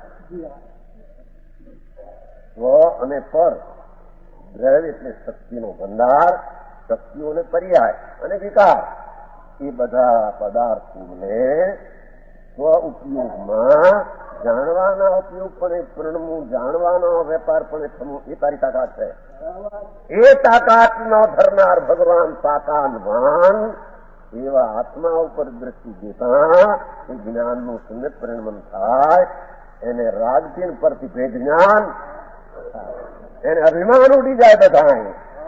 સ્વ અને પર દ્રવ્ય એટલે શક્તિનો ભંડાર, શક્તિઓને પર્યાય અને વિકાર. એ બધા પદાર્થોને સ્વ ઉપયોગમાં જાણવાના ઉપયોગ પણ પરિણમવું, જાણવાના વેપાર પણ થવું, એ તારી તાકાત છે. એ તાકાત ન ધરનાર ભગવાન સાકાનવાન એવા આત્મા ઉપર દ્રષ્ટિ દેતા એ જ્ઞાનનું સુન્નત પરિણમન થાય. એને રાગધીન પરથી ભેદ જ્ઞાન, એને અભિમાન ઉડી જાય બધા.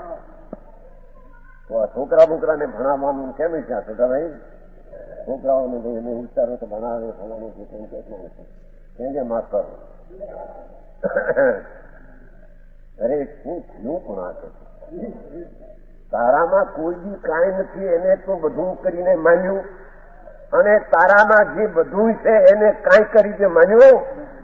તો આ છોકરા બોકરાને ભણાવવાનું કેમ ઈચ્છા છે ભાઈ? છોકરાઓને એને વિચારો તો ભણાવે, ભણવાનું કેમ કે માસ્ટર અરે શું થયું પણ આ છે. તારામાં કોઈ બી કાંઈ નથી, એને તો બધું કરીને માન્યું, અને તારામાં જે બધું છે એને કાંઈ કરીને માન્યું.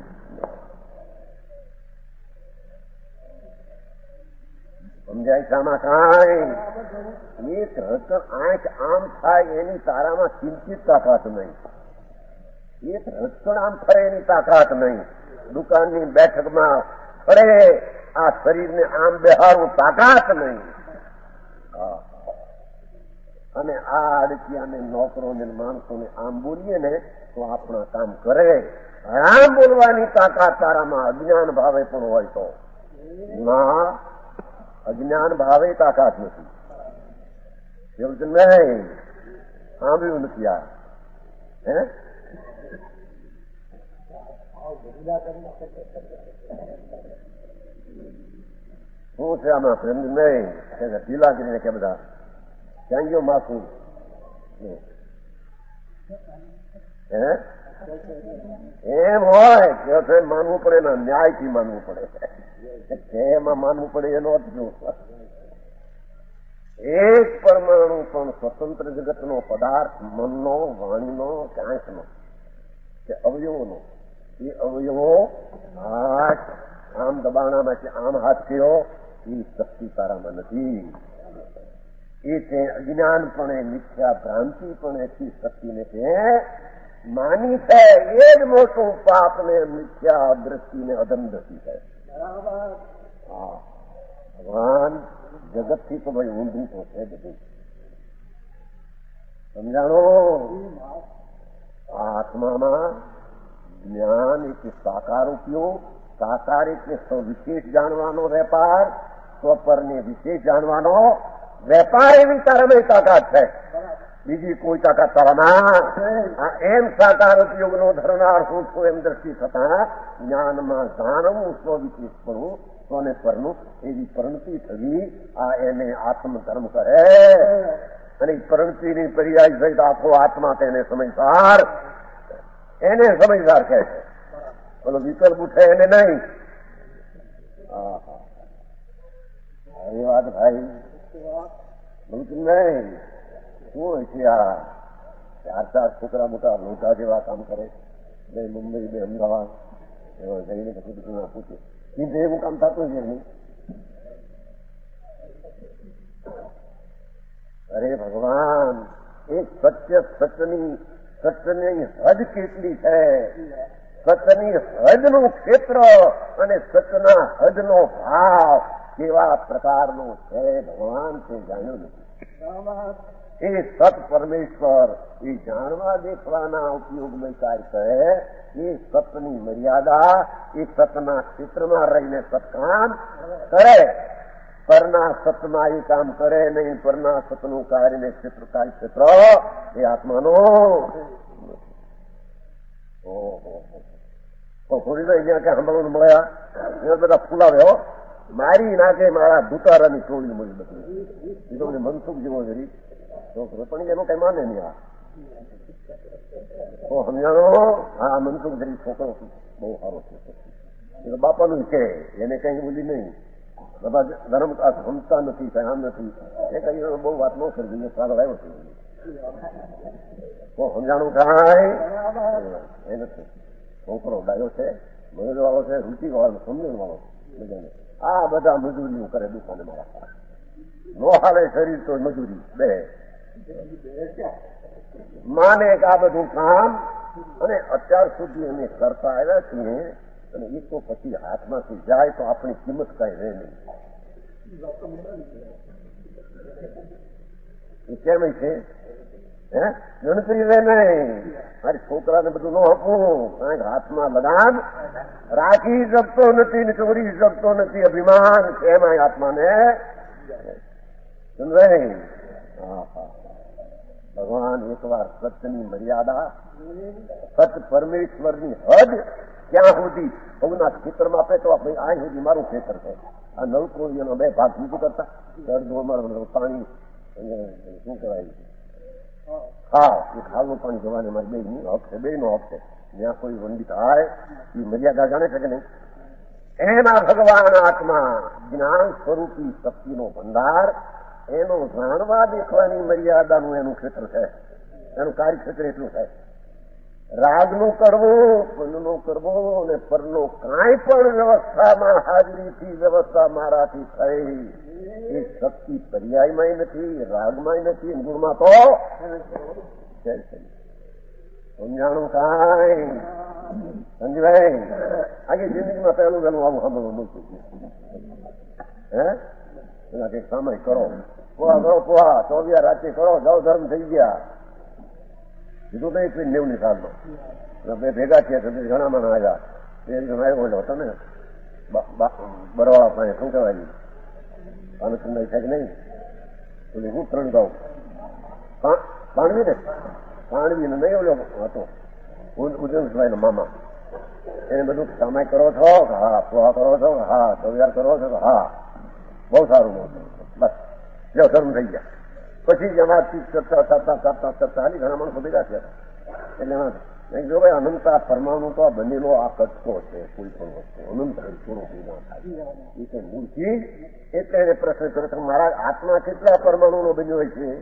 સમજાય શામાં કાંઈ? એક રકમ આંખ આમ થાય એની તારામાં કિંચિત તાકાત નહીં. એક રક્ષણ આમ ફરે એની તાકાત નહીં. દુકાનની બેઠકમાં ફરે આ શરીરને આમ બેહારવું તાકાત નહીં. અને આ અડકિયાને નોકરોને માણસોને આમ બોલીએ ને તો આપણા કામ કરે. આમ બોલવાની તાકાત તારામાં અજ્ઞાન ભાવે પણ હોય તો ના, અજ્ઞાન ભાવે તાકાત નથી. એવું છે નહીં, સાંભળ્યું નથી આ? હે શું છે આમાં પ્રેમ નહીં ઢીલા કરીને કે બધા ક્યાં ગયો માથું એમ હોય કે માનવું પડે ને ન્યાયથી માનવું પડે એમાં માનવું પડે એનો અર્થ જો એક પરમાણુ પણ સ્વતંત્ર જગતનો પદાર્થ મનનો વાણીનો કે આંખનો કે અવયવોનો એ અવયવો હાથ આમ દબાણામાંથી આમ હાથ કર્યો એ શક્તિ તારામાં નથી એ તે અજ્ઞાનપણે મિથ્યા ભ્રાંતિપણેથી શક્તિને તે માની છે એ જ મોટું પાપ ને મિથ્યા દ્રષ્ટિને અધમદ્રષ્ટિ છે. હા ભગવાન જગતથી તો ભાઈ ઊંધું તો છે બધું સમજાણો. આત્મામાં જ્ઞાન એટલે સાકાર ઉપયોગ, સાકાર એટલે વિશેષ જાણવાનો વેપાર, સ્વપરને વિશેષ જાણવાનો વેપાર એવી તારામાં તાકાત છે, બીજી કોઈ તાકાત તારામાં. એમ સાકાર ઉપયોગનો ધરનાર હું છું એમ દ્રષ્ટિ થતા જ્ઞાનમાં જાણવું સ્વવિશેષપણું સ્વને પરનું એવી પરિણતિ થવી આ એને આત્મધર્મ કહે. અને પરિણતિની પર્યાય સહિત આખો આત્મા તેને સમજદાર કહે છે. બોલો વિકલ્પ ઉઠે એને નહીં. એ વાત ભાઈ બિલકુલ નહીં. શું છે આ 4 છોકરા મોટા લોટા જેવા કામ કરે, બે મુંબઈ બે અમદાવાદ એવા જઈને પછી બધું પૂછે ચીજ એવું કામ થતું છે નહીં. અરે ભગવાન એક સત્યની હદ કેટલી છે, સત્યની હદનું ક્ષેત્ર અને સત્યના હદનો ભાવ કેવા પ્રકારનો છે ભગવાન તે જાણ્યું નથી. એ સત પરમેશ્વર એ જાણવા દેખવાના ઉપયોગમાં કાર્ય કરે. એ સતની મર્યાદા એ સતના ક્ષેત્રમાં રહીને સત્કામ કરે. પરના સતમાં એ કામ કરે નહીં. પરના સતનું કાર્યને ક્ષેત્ર એ આત્માનો થોડી તો અહીંયા કે સાંભળવાનું મળ્યા એ બધા ફૂલાવ્યો મારી નાખે મારા ભૂતારાની ટોળી મળી બધી. એ તો મનસુખ જેવો જરી છોકરો પણ એનો કઈ માને નહીં. આ તો સમજાણો. હા મનસુખ જરી છોકરો બહુ સારો છે. એ તો બાપાનું છે, એને કઈ બોલી નહીં. બધા ધર્મ સમજતા નથી, કઈ આમ નથી. એ કઈ બહુ વાત ન કરી દઈએ સારો આવ્યો છે. તો સમજાણું કાંઈ એ નથી. છોકરો ડાયો છે, મજૂર વાળો છે, રૂચિ વાળો, સમજણ વાળો બધાને. આ બધા મજૂરી કરે દુકાને મારા નો હાલે શરીર તો મજૂરી બે માને કે આ બધું કામ અને અત્યાર સુધી અમે કરતા આવ્યા છીએ અને એ તો પછી હાથમાંથી જાય તો આપણી કિંમત કઈ રહે નહીં. એ કેમ છે ગણતરી રહે નહીં. મારી છોકરાને બધું ન આપવું કારણ કે હાથમાં લગામ રાખી શકતો નથી ને ચોરી શકતો નથી. અભિમાન છે એમાં આત્માને સમજાય. ભગવાન એકવાર સત્યની મર્યાદા સત પરમેશ્વરની હદ ક્યાં સુધી ભગના ખેતરમાં આપે તો આપણે આ સુધી મારું ખેતર છે. આ નળકોળીઓનો 2 ભાગ બીજું કરતા દર્દમાં પાણી શું કહેવાય હા એ ખાવાનું પાણી જવાને મારે બે હક છે, બે નો હક છે. જ્યાં કોઈ વંડી થાય એ મર્યાદા જાણે છે કે નહીં. એના ભગવાન આત્મા જ્ઞાન સ્વરૂપી શક્તિનો ભંડાર એનો જાણવા દેખવાની મર્યાદાનું એનું ક્ષેત્ર છે. એનું કાર્યક્ષેત્ર એટલું છે. રાગનું કરવું, પનનો કરવો અને પરનો કાંઈ પણ વ્યવસ્થામાં હાજરીથી વ્યવસ્થા મારાથી થઈ એ શક્તિ પર્યાયમાં નથી, રાગમાં નથી, ગુણમાં તો સમજાણું કાંઈ સમજવાય. આખી જિંદગીમાં પહેલું વહેલું આવું સાંભળવું મળતું એના કંઈક સમય કરો, પોહા કરો, પોહા 24 રાતે કરો, જાઓ ધર્મ થઈ ગયા. બીજું કઈ 90 સાલમાં બે ભેગા થયા તો ઘણા માણસ આવ્યા. આવ્યો હતો ને બરવાળા પાસે શું કહેવાય આનંદ છે કે નહીં એટલે હું 3 ગાઉં પાણવી ને પાણવી ને નહીં ઓલો હતો ઉદયનભાઈ મામા એને બધું સમય કરો છો કે હા, પોહા કરો છો કે હા, તૈયાર કરો છો કે હા, બહુ સારું, બહુ સારું, બસ જો ધર્મ થઈ ગયા. પછી જ એમાંથી ચર્ચા હાલી ઘણા માણસો ભેગા થયા. એટલે જો ભાઈ અનંતા પરમાણુ તો આ બનેલો આ કટકો છે, કોઈ પણ વસ્તુ અનંત અંશોનો ભેગા થાય એ તો મૂળ ચીજ. એટલે એને પ્રશ્ન કર્યો કે મારા આત્મા કેટલા પરમાણુનો બન્યો હોય છે?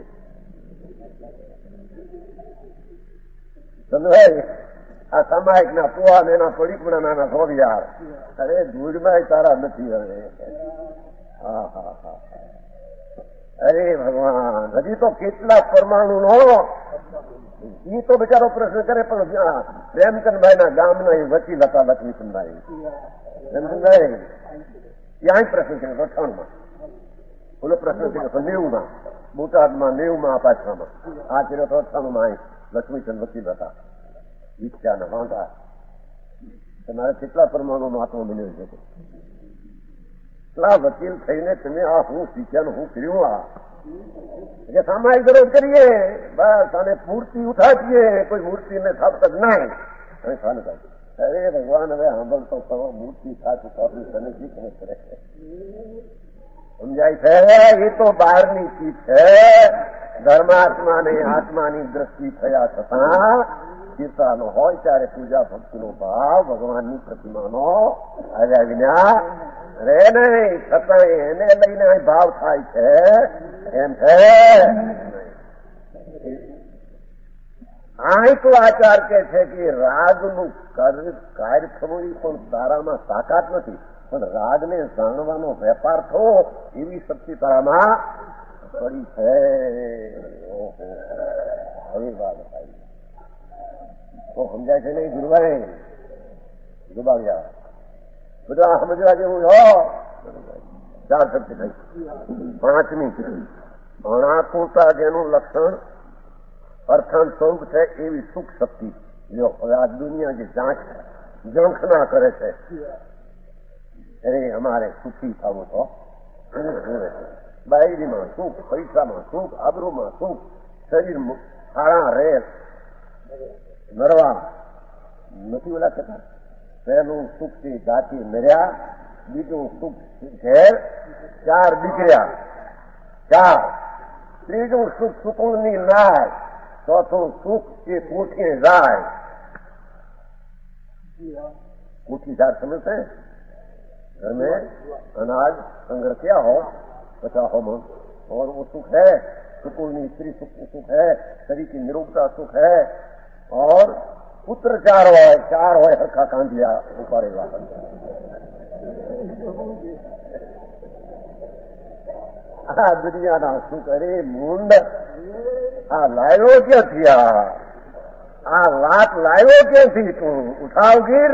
સમજાય? આ સામાયિક ના પોવા ને એના પડીકડા નાના સોરિયાર, અરે ધૂળમાં તારા નથી હવે. હા હા હા, અરે ભગવાન, હજી તો કેટલા પરમાણુ નો એ તો બિચારો પ્રશ્ન કરે. પણ પ્રેમચંદભાઈ ના ગામના એ વકીલ હતા, લક્ષ્મીચંદભાઈ પ્રેમચંદભાઈ, ત્યાં પ્રશ્ન કર્યો 98માં. ઓલો પ્રશ્ન કર્યો 90માં, બોટાદમાં 90માં અપાછામાં. આ કર્યો 98માં લક્ષ્મીચંદ વકીલ હતા, વિચારના વાંધા. તમારે કેટલા પરમાણુનો આત્મા બન્યો છે? કેટલા વકીલ થઈને તમે આ હું શીખ્યા, હું કર્યું? આ કે સામાયિક વિરોધ કરીએ બસ, અને મૂર્તિ ઉઠાવીએ, કોઈ મૂર્તિને થાપતક નહીં. અરે ભગવાન, હવે સાંભળતો કરો, મૂર્તિ થાતું થાતું તને શી ખબર પડે? સમજાય છે? એ તો બહારની ચીજ છે. ધર્માત્માને આત્માની દ્રષ્ટિ થયા છતાં ચિંતાનો હોય ત્યારે પૂજા ભક્તિનો ભાવ ભગવાનની પ્રતિમાનો આવ્યા વિના રે નહીં. છતાં એને લઈને ભાવ થાય છે એમ છે. આ તો આચાર કે છે કે રાગનું કાર્ય થવું એ પણ તારામાં તાકાત નથી, પણ રાગને જાણવાનો વેપાર થવો એવી શક્તિ તારામાં પડી છે. ઓહો, હવે વાત થાય તો સમજાય છે નહીં ગુરુભાઈ? દુબાવ્યા બધા સમજવા જેવું હો. 4 શક્તિ થઈ. 5મી અણાકુતા, જેનું લક્ષણ અર્થાંત સ્વરૂપ છે એવી સુખ શક્તિ. જો હવે આ દુનિયા જે ઝંખના કરે છે, અરે અમારે સુખી થવું તો બાયરીમાં સુખ, પૈસામાં સુખ, આબરૂમાં સુખ, શરીર સારા રહે, નરવા નથી ઓલા થતા. પહેલું સુખ થી જાતિ નર્યા, બીજું સુખ ઘેર 4 દીકર્યા, 4, ત્રીજું સુખ સુકુણની નાય, ચોથું સુખ એ કોઠીએ જાય. कोठी 4 समझते हैं? घर में अनाज संग्रह किया हो 50 मन, और वो सुख है, सुकूनी स्त्री सुख है, शरीर की निरोगता सुख है, और पुत्र 4 हो हरखा कांधिया उपाड़ेगा. આ દુનિયાના સુખ, અરે મૂંડ, આ લાવ્યો ક્યાંથી? આ લાત લાવ્યો ક્યાંથી? તું ઉઠાવગીર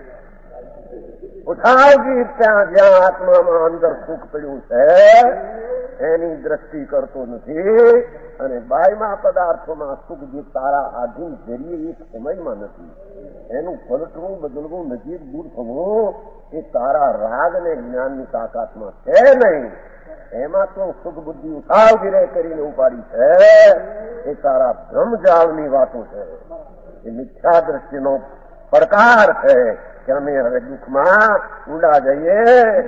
ત્યાં જ્યાં આત્મામાં અંદર સુખ પડ્યું છે એની દ્રષ્ટિ કરતો નથી, અને બાયમાં પદાર્થોમાં સુખ જે તારા આધીન જરીએ એક સમયમાં નથી, એનું પલટવું, બદલવું, નજીક દૂર થવું એ તારા રાગ અને જ્ઞાનની તાકાતમાં છે નહીં. એમાં તો સુખ બુદ્ધિ ઉઠાવગીરે કરીને ઉપાડી છે એ તારા ભ્રમજાળની વાતો છે. એ મિથ્યા દ્રષ્ટિનો પડકાર છે કે અમે હવે દુઃખમાં ઊંડા જઈએ.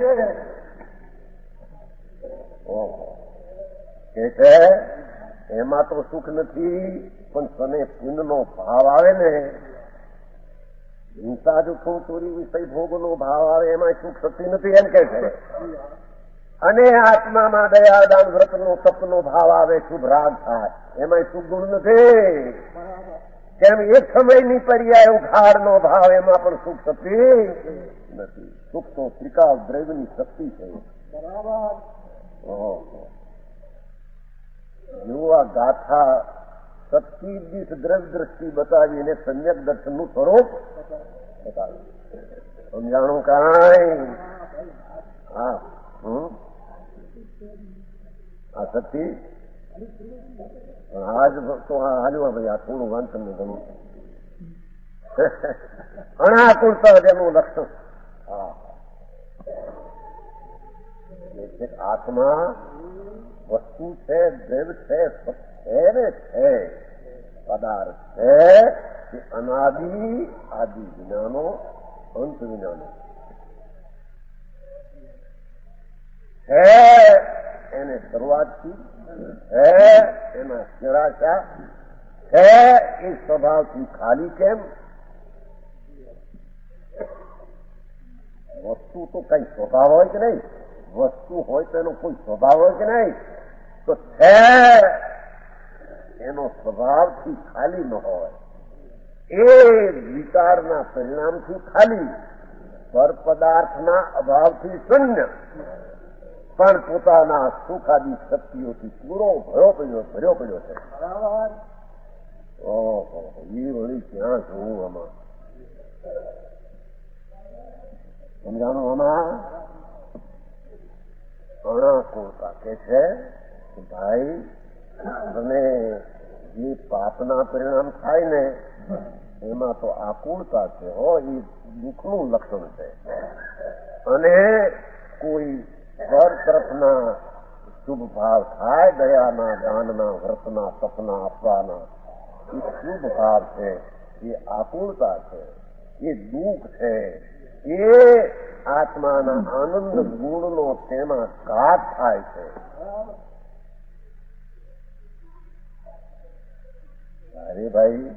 કે છે એમાં તો સુખ નથી, પણ તને પુણ્યનો ભાવ આવે ને, હિંસા દુઃખો ચોરી વિષય ભોગનો ભાવ આવે એમાં સુખ શક્તિ નથી એમ કે છે. અને આત્મામાં દયા દાન વ્રતનો તપનો ભાવ આવે, શુભ રાગ થાય, એમાં સુખ ગુણ નથી. કેમ? એક સમયની પર્યાય ઉઘાડનો ભાવ, એમાં પણ સુખ શક્તિ નથી. સુખ તો ત્રિકાળ દ્રવ્યની શક્તિ છે. જો આ ગાથા શક્તિ દીઠ દ્રવ્ય દ્રષ્ટિ બતાવીને સમ્યક દર્શનનું સ્વરૂપ બતાવ્યું. સમજાણું કાંઈ? હા, આ શક્તિ આજ તો હાલવા ભાઈ, આ થોડું વાંચન નું ગણું અણાકુળતા જેનું લક્ષણ. હા, આત્મા વસ્તુ છે, દ્રવ્ય છે, છે ને છે, પદાર્થ છે, એ અનાદિ આદિ વિનાનો અંત વિનાનું હે એને શરૂઆતથી હે એના નિરાશા હે એ સ્વભાવથી ખાલી કેમ? વસ્તુ તો કઈ સ્વભાવ હોય કે નહીં? વસ્તુ હોય તો એનો કોઈ સ્વભાવ હોય કે નહીં? તો છે એનો સ્વભાવથી ખાલી ન હોય, એ વિકારના પરિણામથી ખાલી, પર પદાર્થના અભાવથી શૂન્ય, પણ પોતાના સુખાદી શક્તિઓથી પૂરો ભર્યો પડ્યો છે. ઓહો, એ વળી ક્યાં જોવું આમાં? સમજાણું? આમાં અણાકુળતા કે છે કે ભાઈ તમે જે પાપના પરિણામ થાય ને એમાં તો આકુળતા છે. હો, એ દુઃખનું લક્ષણ છે. અને કોઈ પર તરફના શુભ ભાવ થાય, દયાના, દાનના, વ્રતના, તપના, આપવાના, એ શુભ ભાવ છે, એ આકુળતા છે, એ દુઃખ છે, એ આત્માના આનંદ ગુણનો તેમાં ઘાત થાય છે. અરે ભાઈ,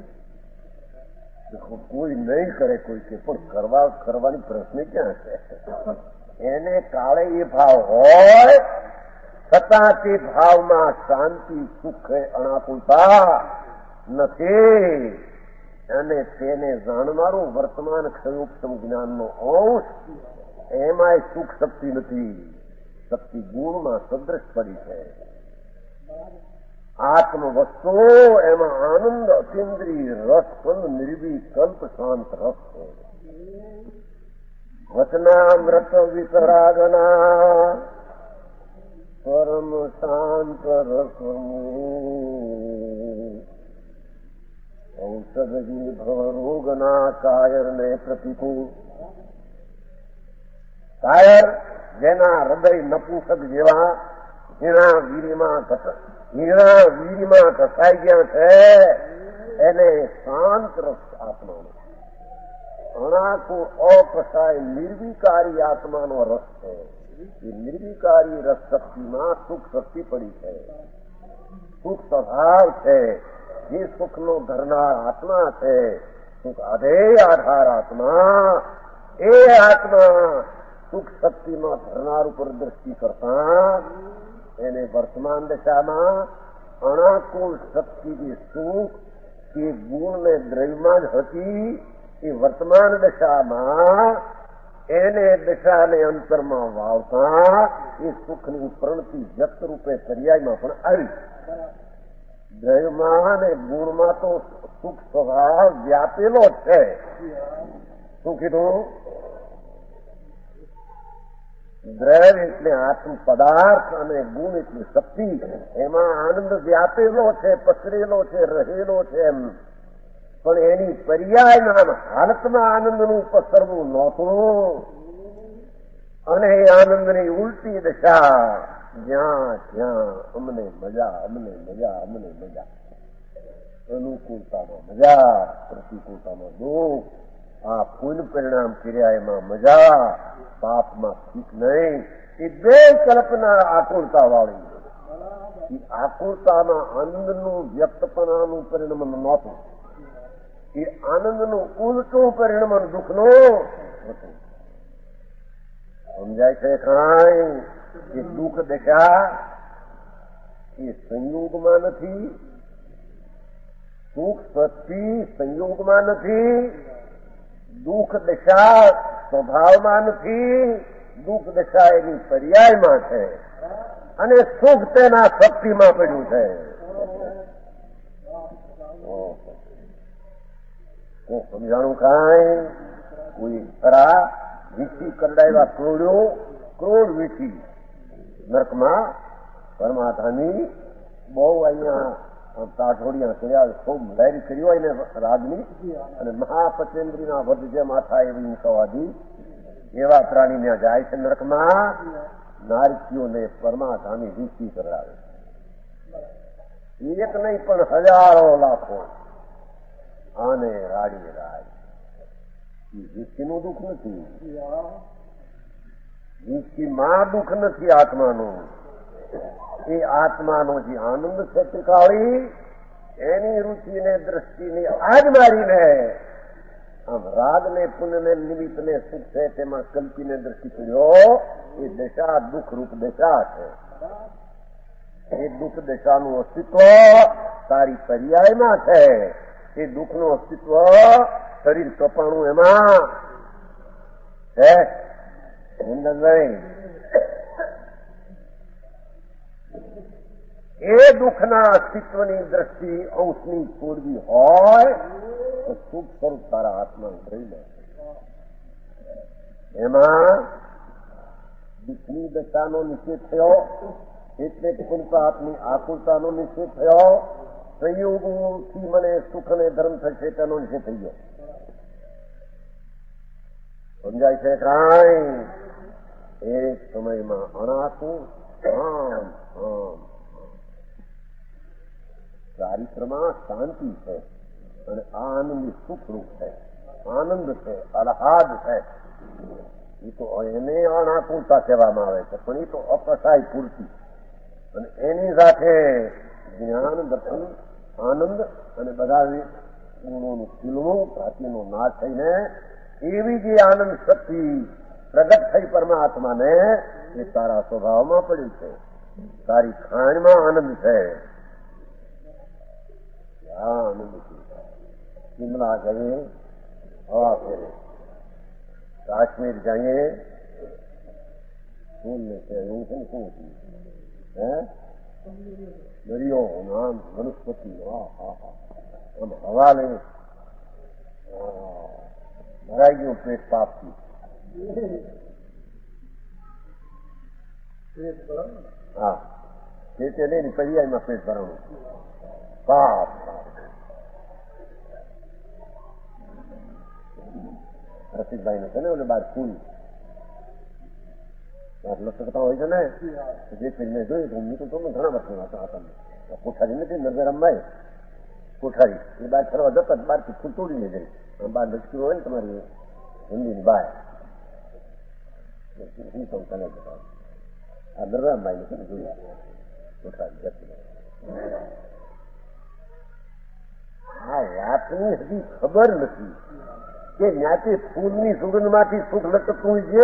કોઈ નહીં કરે, કોઈ કે પણ કરવાની પ્રશ્ન ક્યાં છે? એને કાળે એ ભાવ હોય છતાં તે ભાવમાં શાંતિ, સુખ, અણાકુળતા નથી. અને તેને જાણનારું વર્તમાન ક્ષયોક્ષમ જ્ઞાનનો અંશ, એમાંય સુખ શક્તિ નથી. શક્તિ ગુણમાં સદૃશ પડી છે. આત્મ વસ્તુ એમાં આનંદ, અતિન્દ્રિય રસ, નિર્વિકલ્પ શાંત રસ છે. વચનામૃત વિતરાગના પરમ શાંત રસનું, ઔષધજી ભવરોગના કાયરને પ્રતિકૂળ. કાયર જેના હૃદય નપુંસક જેવા હીણા વીરીમાં ઘસાઈ ગયા છે, એને શાંત રસ આત્માનો, અણાકુળ અકસાય નિર્વિકારી આત્માનો રસ છે. એ નિર્વિકારી રસ શક્તિમાં સુખ શક્તિ પડી છે, સુખ સ્વભાવ છે. જે સુખનો ધરનાર આત્મા છે, સુખ આધેય આધાર આત્મા, એ આત્મા સુખ શક્તિમાં ધરનાર ઉપર દ્રષ્ટિ કરતા એને વર્તમાન દશામાં અણાકુળ શક્તિ સુખ એ ગુણને દ્રવ્યમાં જ હતી, એ વર્તમાન દશામાં એને દશાને અંતરમાં વાવતા એ સુખની પ્રણતિ વ્યક્ત રૂપે પર્યાયમાં પણ આવી. દ્રવ્યમાં અને ગુણમાં તો સુખ સ્વભાવ વ્યાપેલો છે. શું કીધું? દ્રવ્ય એટલે આત્મ પદાર્થ અને ગુણ એટલે શક્તિ, એમાં આનંદ વ્યાપેલો છે, પસરેલો છે, રહેલો છે. એમ પણ એની પર્યાયના હાલતમાં આનંદનું પસરવું નહોતું. અને એ આનંદની ઉલટી દશા, જ્યાં જ્યાં અમને મજા, અનુકૂળતામાં મજા, પ્રતિકૂળતામાં દુઃખ. આ પુણ્ય પરિણામ કર્યા એમાં મજા, પાપમાં ઠીક નહીં. એ બે કલ્પના આકુળતા વાળી. એ આકુળતામાં આનંદનું વ્યક્તપણાનું પરિણામ નહોતું, એ આનંદનું ઉલટું પરિણામ દુઃખનું હતું. સમજાય છે કાંઈ? એ દુઃખ દશા એ સંયોગમાં નથી, સુખ શક્તિ સંયોગમાં નથી, દુઃખ દશા સ્વભાવમાં નથી, દુઃખ દશા એની પર્યાયમાં છે, અને સુખ તેના શક્તિમાં પડ્યું છે. સમજાણું કાંઈ? કોઈ ખરા વીછી કરડાયેલા ક્રોડ વીછી નરકમાં પરમાત્માની બહુ અહીંયા તાઠોડિયા કર્યા, ખૂબ લાયરી કરી હોય ને રાજની, અને મહાપચેન્દ્રીના વધ જે માથા એવી સવાદી એવા પ્રાણી ત્યાં જાય છે નરકમાં. નારકીઓને પરમાત્માની વીછી કરાવે, એક નહીં પણ હજારો લાખો. આને રાડી રાજ જીસકીનું દુઃખ નથી, જીસકીમાં દુઃખ નથી આત્માનું. એ આત્માનો જે આનંદ છે ત્રિકાળી, એની રુચિને દ્રષ્ટિને આજ મારીને આમ રાગને પુણ્યને નિમિત્તને સુખ છે તેમાં કલ્પીને દ્રષ્ટિ પડ્યો. એ દશા દુઃખરૂપ દશા છે. એ દુઃખ દશાનું અસ્તિત્વ તારી પર્યાયમાં છે. એ દુઃખનું અસ્તિત્વ શરીર કપાણું એમાં છે. એ દુઃખના અસ્તિત્વની દ્રષ્ટિ અંશની છોડવી હોય તો સુખ સ્વરૂપ તારા હાથમાં ઉતરી લે. એમાં દુઃખની દશાનો નિષેધ થયો એટલે પુનઃપ્રાપ્તની આકુલતાનો નિષેધ થયો. સંયોગથી મને સુખ અને ધર્મ થશે તેનો નિષેધ થઈ ગયો. સમજાય છે કાંઈ? એક સમયમાં અણાતું ચારિત્રમાં શાંતિ છે અને આ આનંદ સુખરૂપ છે, આનંદ છે, આહલાદ છે. એ તો એને અણાકુલતા કહેવામાં આવે છે, પણ એ તો અપસાય પૂરતી. અને એની સાથે જ્ઞાન, દર્શન, આનંદ અને બધા ગુણોનું ખીલવું, પ્રાચીનો નાશ થઈને એવી જે આનંદ શક્તિ પ્રગટ થઈ પરમાત્માને એ તારા સ્વભાવમાં પડી છે. તારી ખાણમાં આનંદ છે. આનંદ શિમલા જઈએ, હવા ફેરે, કાશ્મીર જઈએ, ફૂલ ને એવું છે ને શું દરિયો નામ વનસ્પતિ, આમ હવા લઈ ભરાઈ ગયું પેટ પાપથી. હા, પેટે લઈને પર્યાયમાં પેટ ભરવાનું. પાપ રસિકભાઈ ને છે ને ઓલે બાર ફૂલ લસકતા હોય છે ને, જે ફિલ્મે જોયું હું તો ઘણા વર્ષો હતા. કોઠારી નથી નરભેરામભાઈ કોઠારી, એ બાર ફરવા જતા બહારથી ફૂલ તોડીને જાય. બહાર લટક્યું હોય ને તમારી હિન્દીની બહાર શું સૌ ચાલે જતા. આ નરભેરામભાઈ ને છે ને જોયું કોઠારી જતી. આ વાતની હજી ખબર નથી કે જ્યાંથી ફૂલની સુગંધમાંથી સુખ લટકતું છે.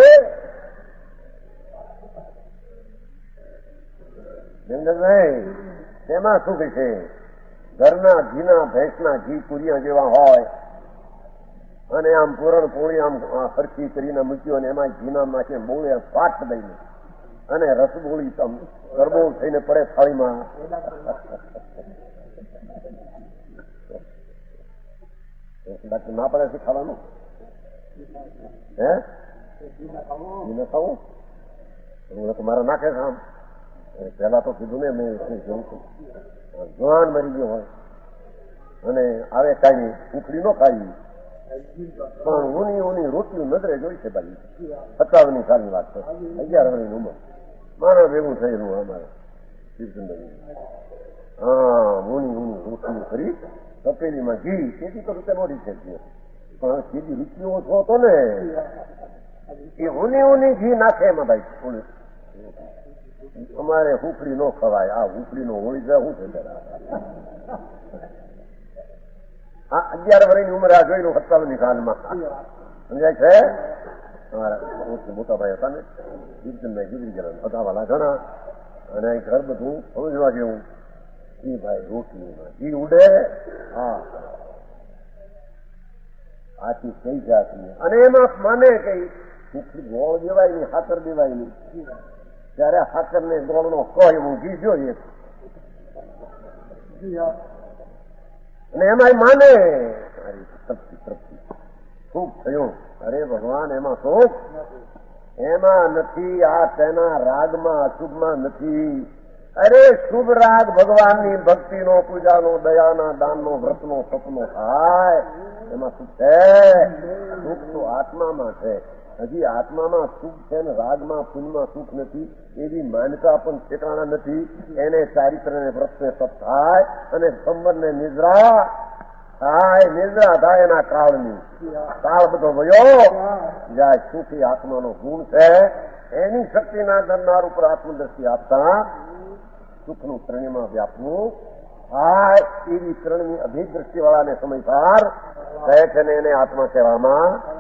તેમાં સુખ છે. ઘરના ઘીના ભેંસના ઘી પુરિયા જેવા હોય અને આમ પૂરણ પોળી આમ હરખી કરીને મૂક્યો અને એમાં ઘીના નાખે બોળે ફાટ દઈને અને રસગોળી ગરબોળ થઈને પડે થાળીમાં. ના પડે છે ખાવાનું? હે ઘી ન ખાવું? મારે નાખે છે આમ. પેલા તો કીધું ને મેં જોઉં છું, જવાન મરી ગયો હોય અને આવે કાંઈ ઉખડી ન ખાઈ પણ ઊની રોટલી નજરે જોઈ છે. ભાઈ 57 સાલની વાત છે, 11 વર્ષની ઉંમર. મારે ભેગું થયેલું અમારે હા, ઊની રોટલી કરી તપેલીમાં ઘી. તેથી તો રૂપિયા મોટી છે પણ સીધી રૂપિયો ઓછો હતો ને, એ ઊની ઘી નાખે એમાં. ભાઈ અમારે હુફડી નો ખવાય. આ હુફડી નો હોળી જાય શું છે? આ 11 વર્ષની ઉંમરે આ જોઈ 57 સાલમાં. સમજાય છે? અમારા મોટા ભાઈ હતા ને કીર્તનભાઈ ગુજરી ગયા, બધાવાલા ઘણા, અને ઘર બધું સમજવા જેવું. એ ભાઈ રોટલીમાં ઘી ઉડે. હા, આથી કઈ જાતની. અને એમાં માને કઈ ગોળ દેવાય નહીં, હાકર દેવાય નહીં. ત્યારે હાકર ને ગોળ નો કહે હું ઘી જોઈએ અને એમાં માને તૃપ્તિ સુખ થયું. અરે ભગવાન, એમાં સુખ એમાં નથી. આ તેના રાગમાં અશુભમાં નથી. અરે શુભ રાગ ભગવાનની ભક્તિનો, પૂજાનો, દયાના, દાનનો, વ્રતનો, સપનો થાય એમાં સુખ છે. સુખ તો આત્મામાં છે. હજી આત્મામાં સુખ છે ને રાગમાં પુણ્યમાં સુખ નથી એવી માન્યતા પણ ઠેકાણા નથી. એને ચારિત્ર ને વ્રત ને સપ થાય અને સંબંધ ને નિદ્રા થાય નિદ્રા થાય એના કાળની કાળ બધો વયો જાય. સુખી આત્માનો ગુણ છે. એની શક્તિના ધરનાર ઉપર આત્મદ્રષ્ટિ આપતા સુખનું ત્રણમાં વ્યાપવું થાય. એવી ત્રણની અભિદ્રષ્ટિ વાળાને સમયસાર કહે છે ને એને આત્મા કહેવામાં